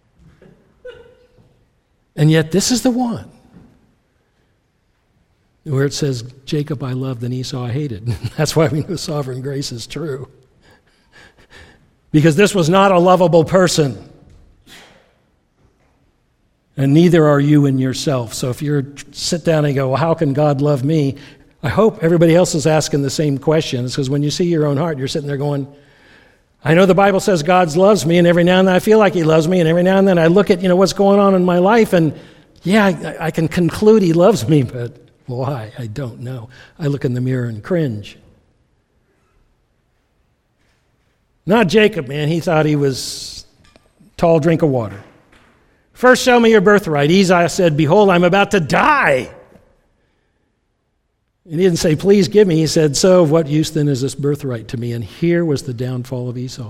And yet this is the one where it says, Jacob I loved and Esau I hated. That's why we know sovereign grace is true. Because this was not a lovable person. And neither are you in yourself. So if you sit down and go, well, how can God love me? I hope everybody else is asking the same questions, because when you see your own heart, you're sitting there going, I know the Bible says God loves me, and every now and then I feel like he loves me, and every now and then I look at, you know, what's going on in my life, and yeah, I, I can conclude he loves me, but why? I don't know. I look in the mirror and cringe. Not Jacob, man. He thought he was tall drink of water. First, show me your birthright. Esau said, behold, I'm about to die. He didn't say, please give me. He said, so of what use then is this birthright to me? And here was the downfall of Esau.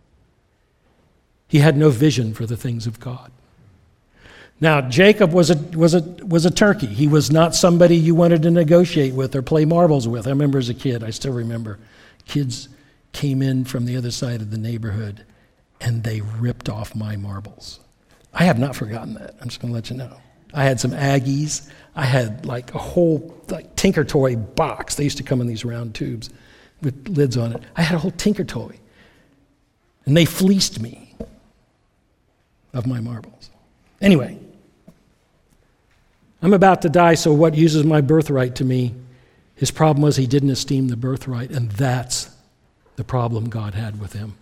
He had no vision for the things of God. Now, Jacob was a, was a, was a turkey. He was not somebody you wanted to negotiate with or play marbles with. I remember as a kid, I still remember, kids came in from the other side of the neighborhood and they ripped off my marbles. I have not forgotten that. I'm just going to let you know. I had some Aggies. I had like a whole like Tinker Toy box. They used to come in these round tubes with lids on it. I had a whole Tinker Toy. And they fleeced me of my marbles. Anyway, I'm about to die, so what uses my birthright to me? His problem was he didn't esteem the birthright, and that's the problem God had with him.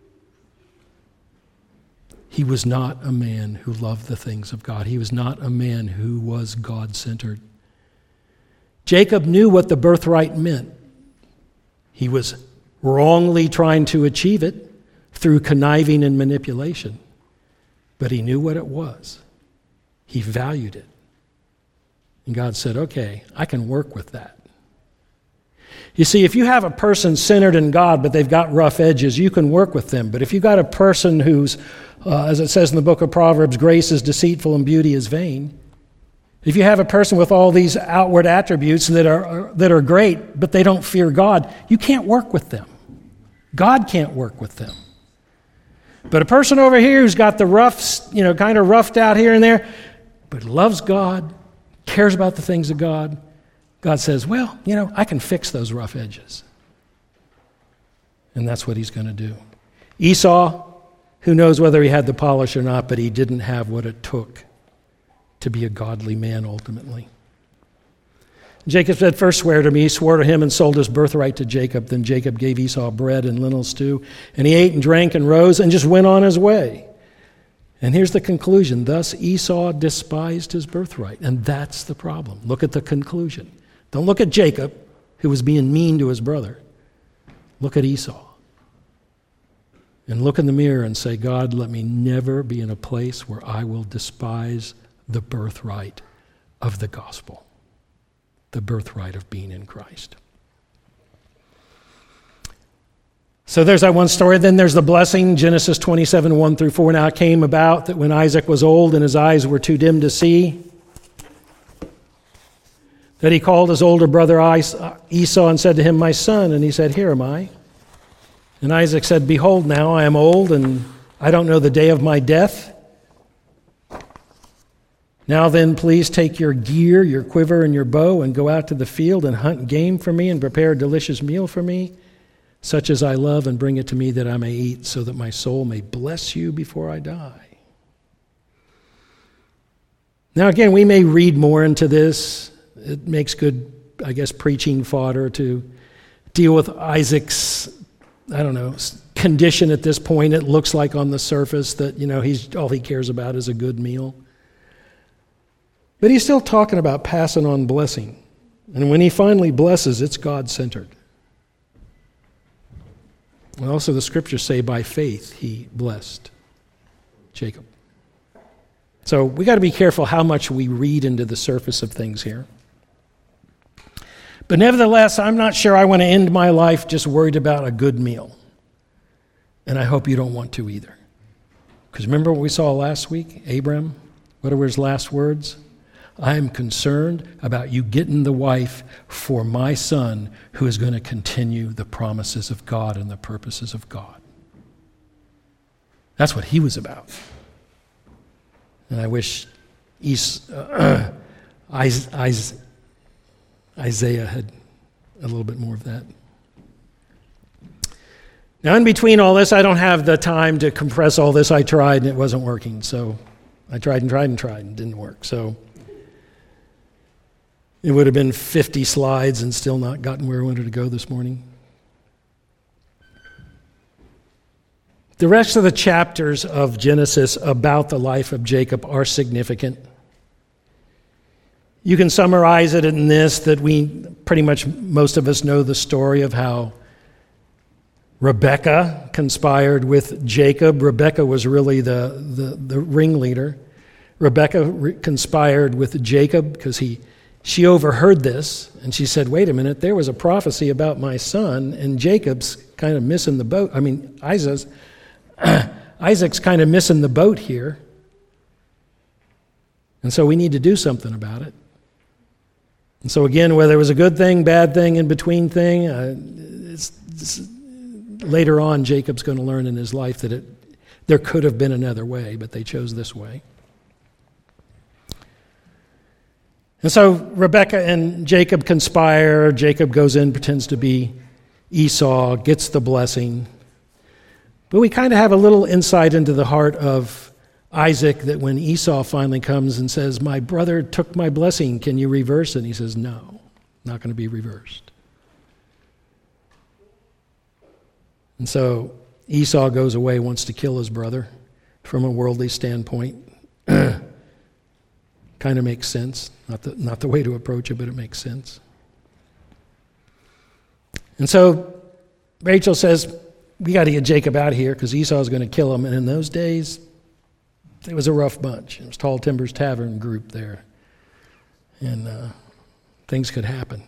He was not a man who loved the things of God. He was not a man who was God-centered. Jacob knew what the birthright meant. He was wrongly trying to achieve it through conniving and manipulation. But he knew what it was. He valued it. And God said, okay, I can work with that. You see, if you have a person centered in God, but they've got rough edges, you can work with them. But if you've got a person who's, uh, as it says in the book of Proverbs, grace is deceitful and beauty is vain. If you have a person with all these outward attributes that are, that are great, but they don't fear God, you can't work with them. God can't work with them. But a person over here who's got the rough, you know, kind of roughed out here and there, but loves God, cares about the things of God, God says, well, you know, I can fix those rough edges. And that's what he's going to do. Esau, who knows whether he had the polish or not, but he didn't have what it took to be a godly man ultimately. Jacob said, first swear to me. He swore to him and sold his birthright to Jacob. Then Jacob gave Esau bread and lentil stew. And he ate and drank and rose and just went on his way. And here's the conclusion. Thus Esau despised his birthright. And that's the problem. Look at the conclusion. Don't look at Jacob, who was being mean to his brother. Look at Esau. And look in the mirror and say, God, let me never be in a place where I will despise the birthright of the gospel. The birthright of being in Christ. So there's that one story. Then there's the blessing, Genesis twenty-seven, one through four. Now it came about that when Isaac was old and his eyes were too dim to see, that he called his older brother Esau and said to him, my son. And he said, here am I. And Isaac said, behold, now I am old and I don't know the day of my death. Now then, please take your gear, your quiver, and your bow and go out to the field and hunt game for me and prepare a delicious meal for me, such as I love, and bring it to me that I may eat, so that my soul may bless you before I die. Now again, we may read more into this. It makes good, I guess, preaching fodder to deal with Isaac's, I don't know, condition at this point. It looks like on the surface that, you know, he's all he cares about is a good meal. But he's still talking about passing on blessing. And when he finally blesses, it's God-centered. And also the scriptures say by faith he blessed Jacob. So we got to be careful how much we read into the surface of things here. But nevertheless, I'm not sure I want to end my life just worried about a good meal. And I hope you don't want to either. Because remember what we saw last week? Abram, what were his last words? I am concerned about you getting the wife for my son who is going to continue the promises of God and the purposes of God. That's what he was about. And I wish Isaiah had a little bit more of that. Now, in between all this, I don't have the time to compress all this. I tried and it wasn't working. So I tried and tried and tried and it didn't work. So it would have been fifty slides and still not gotten where I wanted to go this morning. The rest of the chapters of Genesis about the life of Jacob are significant. You can summarize it in this, that we pretty much, most of us know the story of how Rebekah conspired with Jacob. Rebekah was really the, the, the ringleader. Rebekah re- conspired with Jacob because he she overheard this, and she said, wait a minute, there was a prophecy about my son, and Jacob's kind of missing the boat. I mean, Isaac's, Isaac's kind of missing the boat here. And so we need to do something about it. And so again, whether it was a good thing, bad thing, in between thing, uh, it's, it's, later on, Jacob's going to learn in his life that it, there could have been another way, but they chose this way. And so Rebekah and Jacob conspire. Jacob goes in, pretends to be Esau, gets the blessing. But we kind of have a little insight into the heart of Isaac, that when Esau finally comes and says, my brother took my blessing, can you reverse it? And he says, no, not going to be reversed. And so Esau goes away, wants to kill his brother from a worldly standpoint. Kind of makes sense. Not the, not the way to approach it, but it makes sense. And so Rachel says, we got to get Jacob out of here because Esau's going to kill him. And in those days, it was a rough bunch. It was Tall Timbers Tavern group there. And uh, things could happen.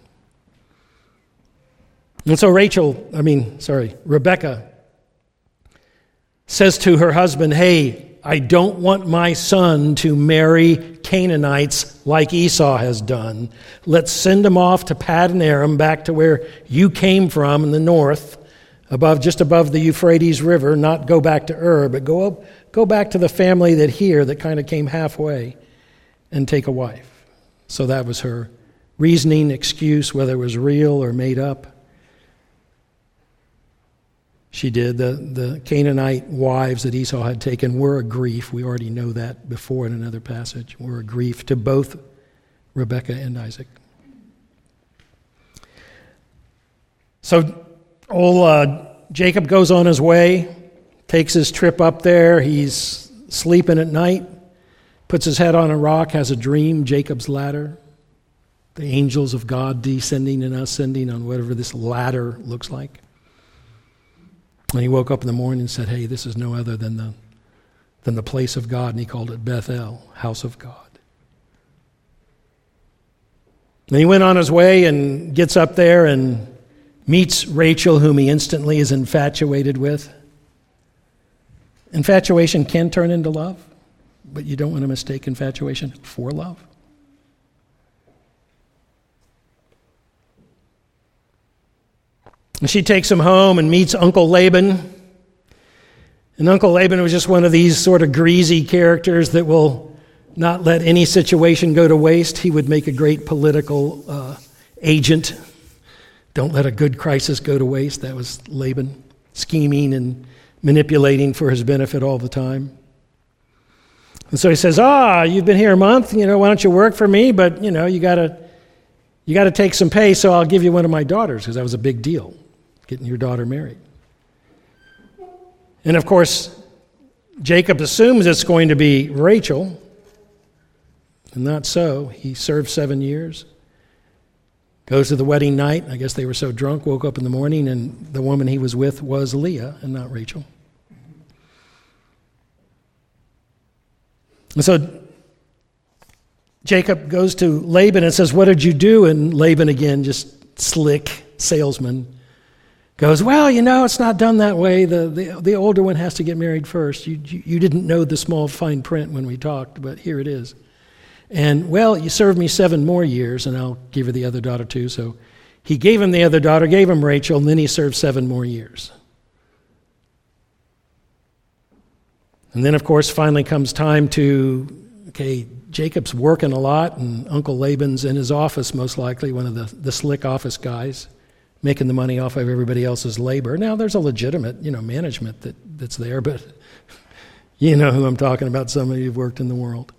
And so Rachel, I mean, sorry, Rebekah says to her husband, hey, I don't want my son to marry Canaanites like Esau has done. Let's send him off to Paddan Aram, back to where you came from in the north, above, just above the Euphrates River, not go back to Ur, but go up, go back to the family that here that kind of came halfway and take a wife. So that was her reasoning, excuse, whether it was real or made up. She did. The, the Canaanite wives that Esau had taken were a grief. We already know that before in another passage. Were a grief to both Rebekah and Isaac. So old uh, Jacob goes on his way, takes his trip up there. He's sleeping at night, puts his head on a rock, has a dream, Jacob's ladder. The angels of God descending and ascending on whatever this ladder looks like. And he woke up in the morning and said, hey, this is no other than the, than the place of God. And he called it Bethel, house of God. And he went on his way and gets up there and meets Rachel, whom he instantly is infatuated with. Infatuation can turn into love, but you don't want to mistake infatuation for love. And she takes him home and meets Uncle Laban. And Uncle Laban was just one of these sort of greasy characters that will not let any situation go to waste. He would make a great political uh, agent. Don't let a good crisis go to waste. That was Laban, scheming and manipulating for his benefit all the time. And so he says, ah, you've been here a month, you know, why don't you work for me? But, you know, you got to you got to take some pay, so I'll give you one of my daughters, because that was a big deal, getting your daughter married. And of course, Jacob assumes it's going to be Rachel, and not so. He served seven years, goes to the wedding night. I guess they were so drunk, woke up in the morning, and the woman he was with was Leah and not Rachel. And so Jacob goes to Laban and says, what did you do? And Laban, again, just slick salesman, goes, well, you know, it's not done that way. The the, the older one has to get married first. You, you you didn't know the small fine print when we talked, but here it is. And, well, you served me seven more years, and I'll give you the other daughter too. So he gave him the other daughter, gave him Rachel, and then he served seven more years. And then, of course, finally comes time to, okay, Jacob's working a lot, and Uncle Laban's in his office, most likely, one of the, the slick office guys, making the money off of everybody else's labor. Now, there's a legitimate, you know, management that, that's there, but You know who I'm talking about, some of you have worked in the world.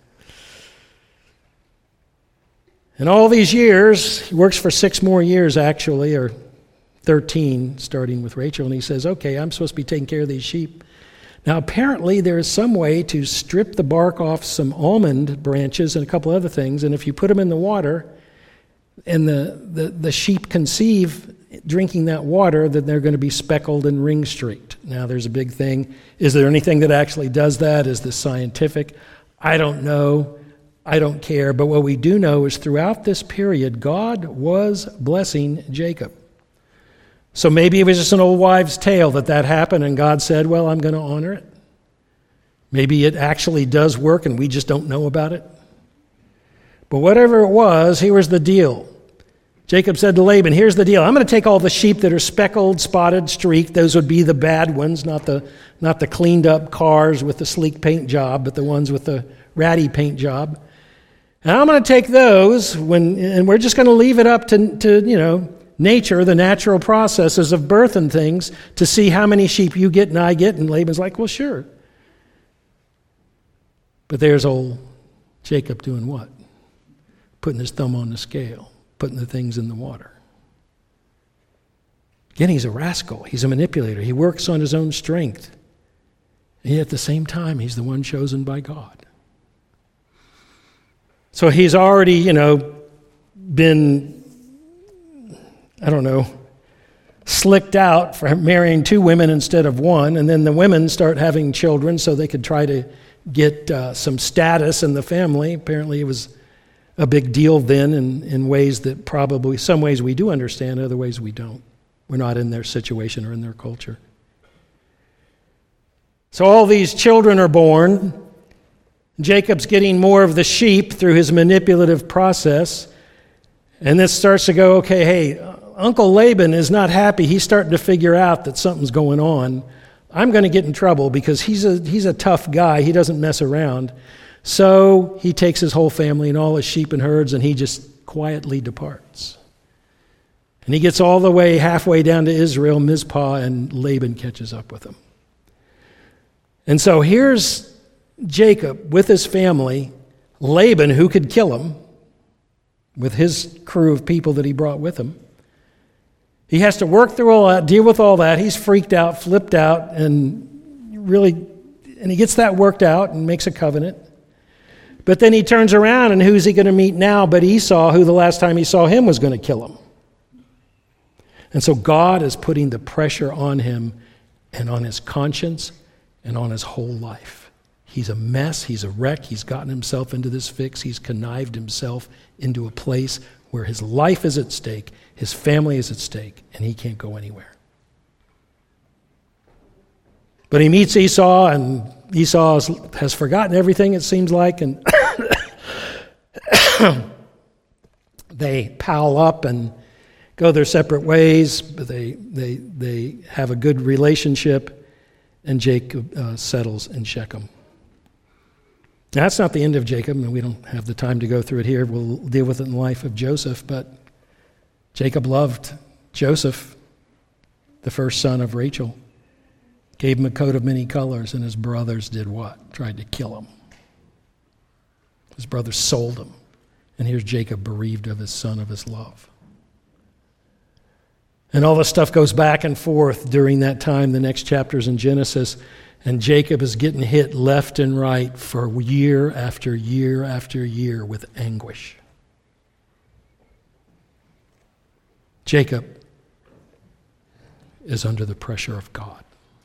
And all these years, he works for six more years actually, or thirteen, starting with Rachel, and he says, okay, I'm supposed to be taking care of these sheep. Now, apparently, there is some way to strip the bark off some almond branches and a couple other things, and if you put them in the water, and the, the, the sheep conceive drinking that water, then they're going to be speckled and ring-streaked. Now, there's a big thing. Is there anything that actually does that? Is this scientific? I don't know. I don't care. But what we do know is throughout this period, God was blessing Jacob. So maybe it was just an old wives' tale that that happened, and God said, well, I'm going to honor it. Maybe it actually does work, and we just don't know about it. But whatever it was, here was the deal. Jacob said to Laban, here's the deal. I'm going to take all the sheep that are speckled, spotted, streaked. Those would be the bad ones, not the, not the cleaned-up cars with the sleek paint job, but the ones with the ratty paint job. And I'm going to take those, when, and we're just going to leave it up to, to, you know, nature, the natural processes of birth and things, to see how many sheep you get and I get. And Laban's like, well, sure. But there's old Jacob doing what? Putting his thumb on the scale, putting the things in the water. Again, he's a rascal. He's a manipulator. He works on his own strength. And yet at the same time, he's the one chosen by God. So he's already, you know, been, I don't know, slicked out for marrying two women instead of one, and then the women start having children so they could try to get uh, some status in the family. Apparently it was a big deal then in, in ways that probably, some ways we do understand, other ways we don't. We're not in their situation or in their culture. So all these children are born. Jacob's getting more of the sheep through his manipulative process. And this starts to go, okay, hey, Uncle Laban is not happy. He's starting to figure out that something's going on. I'm going to get in trouble because he's a he's a tough guy. He doesn't mess around. So he takes his whole family and all his sheep and herds, and he just quietly departs. And he gets all the way halfway down to Israel, Mizpah, and Laban catches up with him. And so here's Jacob with his family, Laban, who could kill him, with his crew of people that he brought with him. He has to work through all that, deal with all that. He's freaked out, flipped out, and really, and he gets that worked out and makes a covenant. But then he turns around, and who's he going to meet now but Esau, who the last time he saw him was going to kill him. And so God is putting the pressure on him and on his conscience and on his whole life. He's a mess. He's a wreck. He's gotten himself into this fix. He's connived himself into a place where his life is at stake, his family is at stake, and he can't go anywhere. But he meets Esau, and Esau has forgotten everything, it seems like, and they pal up and go their separate ways, but they they they have a good relationship, and Jacob uh, settles in Shechem. Now, that's not the end of Jacob, and we don't have the time to go through it here. We'll deal with it in the life of Joseph, but Jacob loved Joseph, the first son of Rachel, gave him a coat of many colors, and his brothers did what? Tried to kill him. His brothers sold him, and here's Jacob bereaved of his son, of his love. And all this stuff goes back and forth during that time, the next chapters in Genesis, and Jacob is getting hit left and right for year after year after year with anguish. Jacob is under the pressure of God.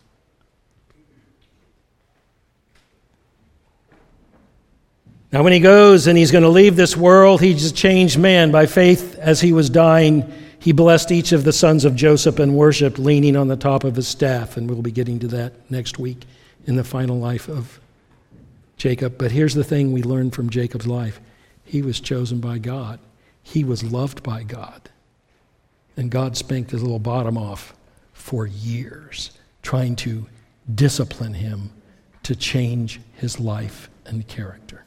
Now when he goes and he's going to leave this world, he's a changed man. By faith, as he was dying, he blessed each of the sons of Joseph and worshiped, leaning on the top of his staff. And we'll be getting to that next week in the final life of Jacob. But here's the thing we learn from Jacob's life. He was chosen by God. He was loved by God. And God spanked his little bottom off for years, trying to discipline him to change his life and character.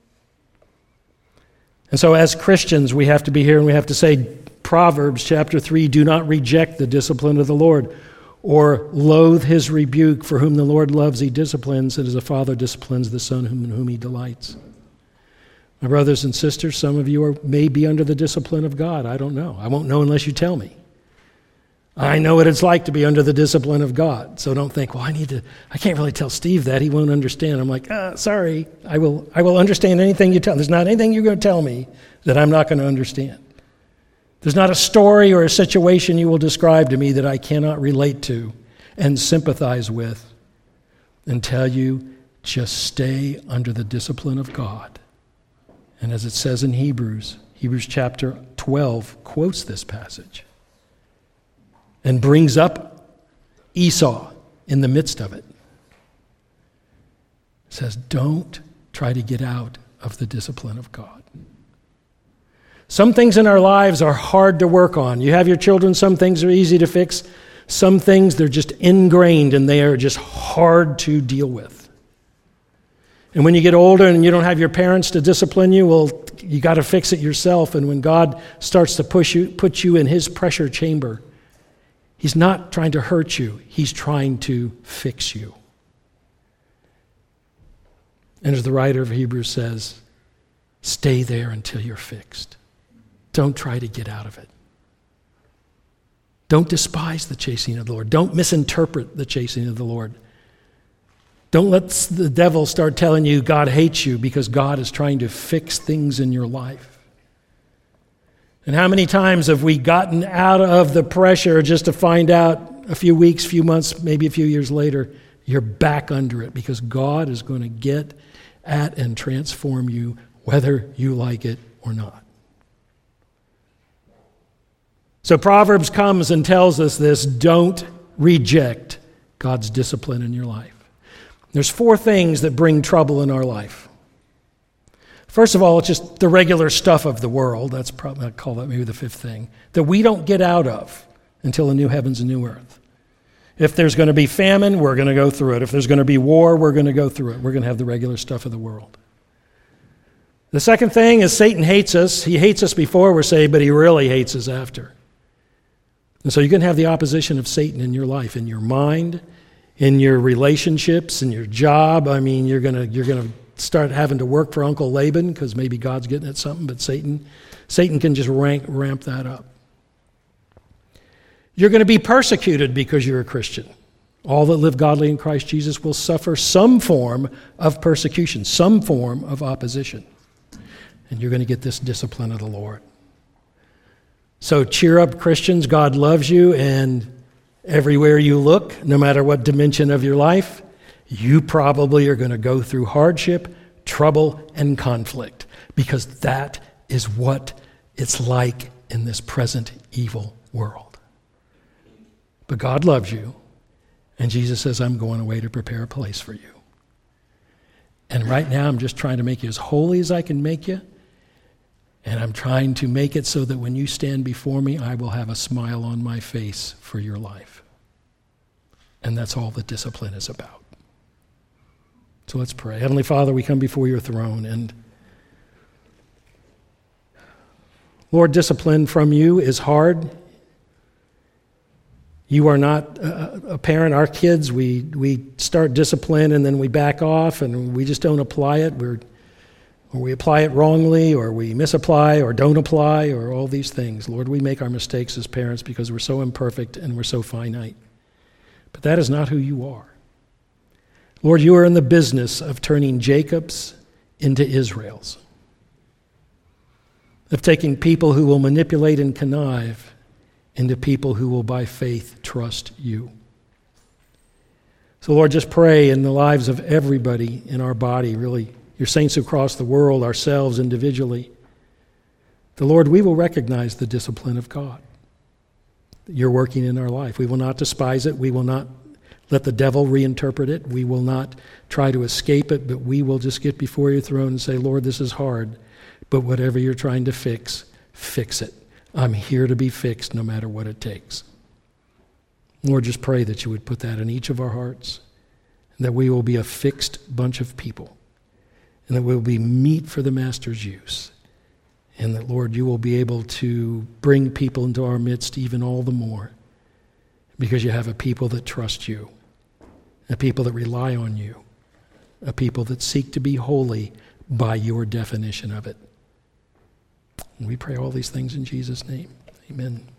And so as Christians, we have to be here and we have to say, Proverbs chapter three, do not reject the discipline of the Lord. or loathe his rebuke. For whom the Lord loves, he disciplines, and as a father disciplines the son in whom he delights. My brothers and sisters, some of you are, may be under the discipline of God. I don't know. I won't know unless you tell me. I know what it's like to be under the discipline of God. So don't think, well, I need to, I can't really tell Steve that. He won't understand. I'm like, ah, sorry. I will, I will understand anything you tell. There's not anything you're going to tell me that I'm not going to understand. There's not a story or a situation you will describe to me that I cannot relate to and sympathize with and tell you, just stay under the discipline of God. And as it says in Hebrews, Hebrews chapter twelve quotes this passage and brings up Esau in the midst of it. It says, don't try to get out of the discipline of God. Some things in our lives are hard to work on. You have your children, some things are easy to fix. Some things, they're just ingrained and they are just hard to deal with. And when you get older and you don't have your parents to discipline you, well, you got to fix it yourself. And when God starts to push you, put you in his pressure chamber, he's not trying to hurt you. He's trying to fix you. And as the writer of Hebrews says, stay there until you're fixed. Don't try to get out of it. Don't despise the chastening of the Lord. Don't misinterpret the chastening of the Lord. Don't let the devil start telling you God hates you, because God is trying to fix things in your life. And how many times have we gotten out of the pressure just to find out a few weeks, few months, maybe a few years later, you're back under it, because God is going to get at and transform you whether you like it or not. So Proverbs comes and tells us this: don't reject God's discipline in your life. There's four things that bring trouble in our life. First of all, it's just the regular stuff of the world. That's probably, I'd call that maybe the fifth thing, that we don't get out of until a new heavens and new earth. If there's going to be famine, we're going to go through it. If there's going to be war, we're going to go through it. We're going to have the regular stuff of the world. The second thing is Satan hates us. He hates us before we're saved, but he really hates us after. And so you're going to have the opposition of Satan in your life, in your mind, in your relationships, in your job. I mean, you're going to you're going to start having to work for Uncle Laban because maybe God's getting at something, but Satan Satan can just rank, ramp that up. You're going to be persecuted because you're a Christian. All that live godly in Christ Jesus will suffer some form of persecution, some form of opposition. And you're going to get this discipline of the Lord. So cheer up, Christians. God loves you, and everywhere you look, no matter what dimension of your life, you probably are going to go through hardship, trouble, and conflict, because that is what it's like in this present evil world. But God loves you, and Jesus says, I'm going away to prepare a place for you. And right now, I'm just trying to make you as holy as I can make you, and I'm trying to make it so that when you stand before me, I will have a smile on my face for your life. And that's all the discipline is about. So let's pray. Heavenly Father, we come before your throne, and Lord, discipline from you is hard. You are not a parent. Our kids, we we start discipline and then we back off and we just don't apply it. We're, or we apply it wrongly, or we misapply, or don't apply, or all these things. Lord, we make our mistakes as parents because we're so imperfect and we're so finite. But that is not who you are. Lord, you are in the business of turning Jacobs into Israels, of taking people who will manipulate and connive into people who will by faith trust you. So Lord, just pray in the lives of everybody in our body, really, your saints across the world, ourselves individually. The Lord, we will recognize the discipline of God. You're working in our life. We will not despise it. We will not let the devil reinterpret it. We will not try to escape it, but we will just get before your throne and say, Lord, this is hard, but whatever you're trying to fix, fix it. I'm here to be fixed no matter what it takes. Lord, just pray that you would put that in each of our hearts, and that we will be a fixed bunch of people, and that we will be meat for the Master's use, and that, Lord, you will be able to bring people into our midst even all the more, because you have a people that trust you, a people that rely on you, a people that seek to be holy by your definition of it. And we pray all these things in Jesus' name. Amen.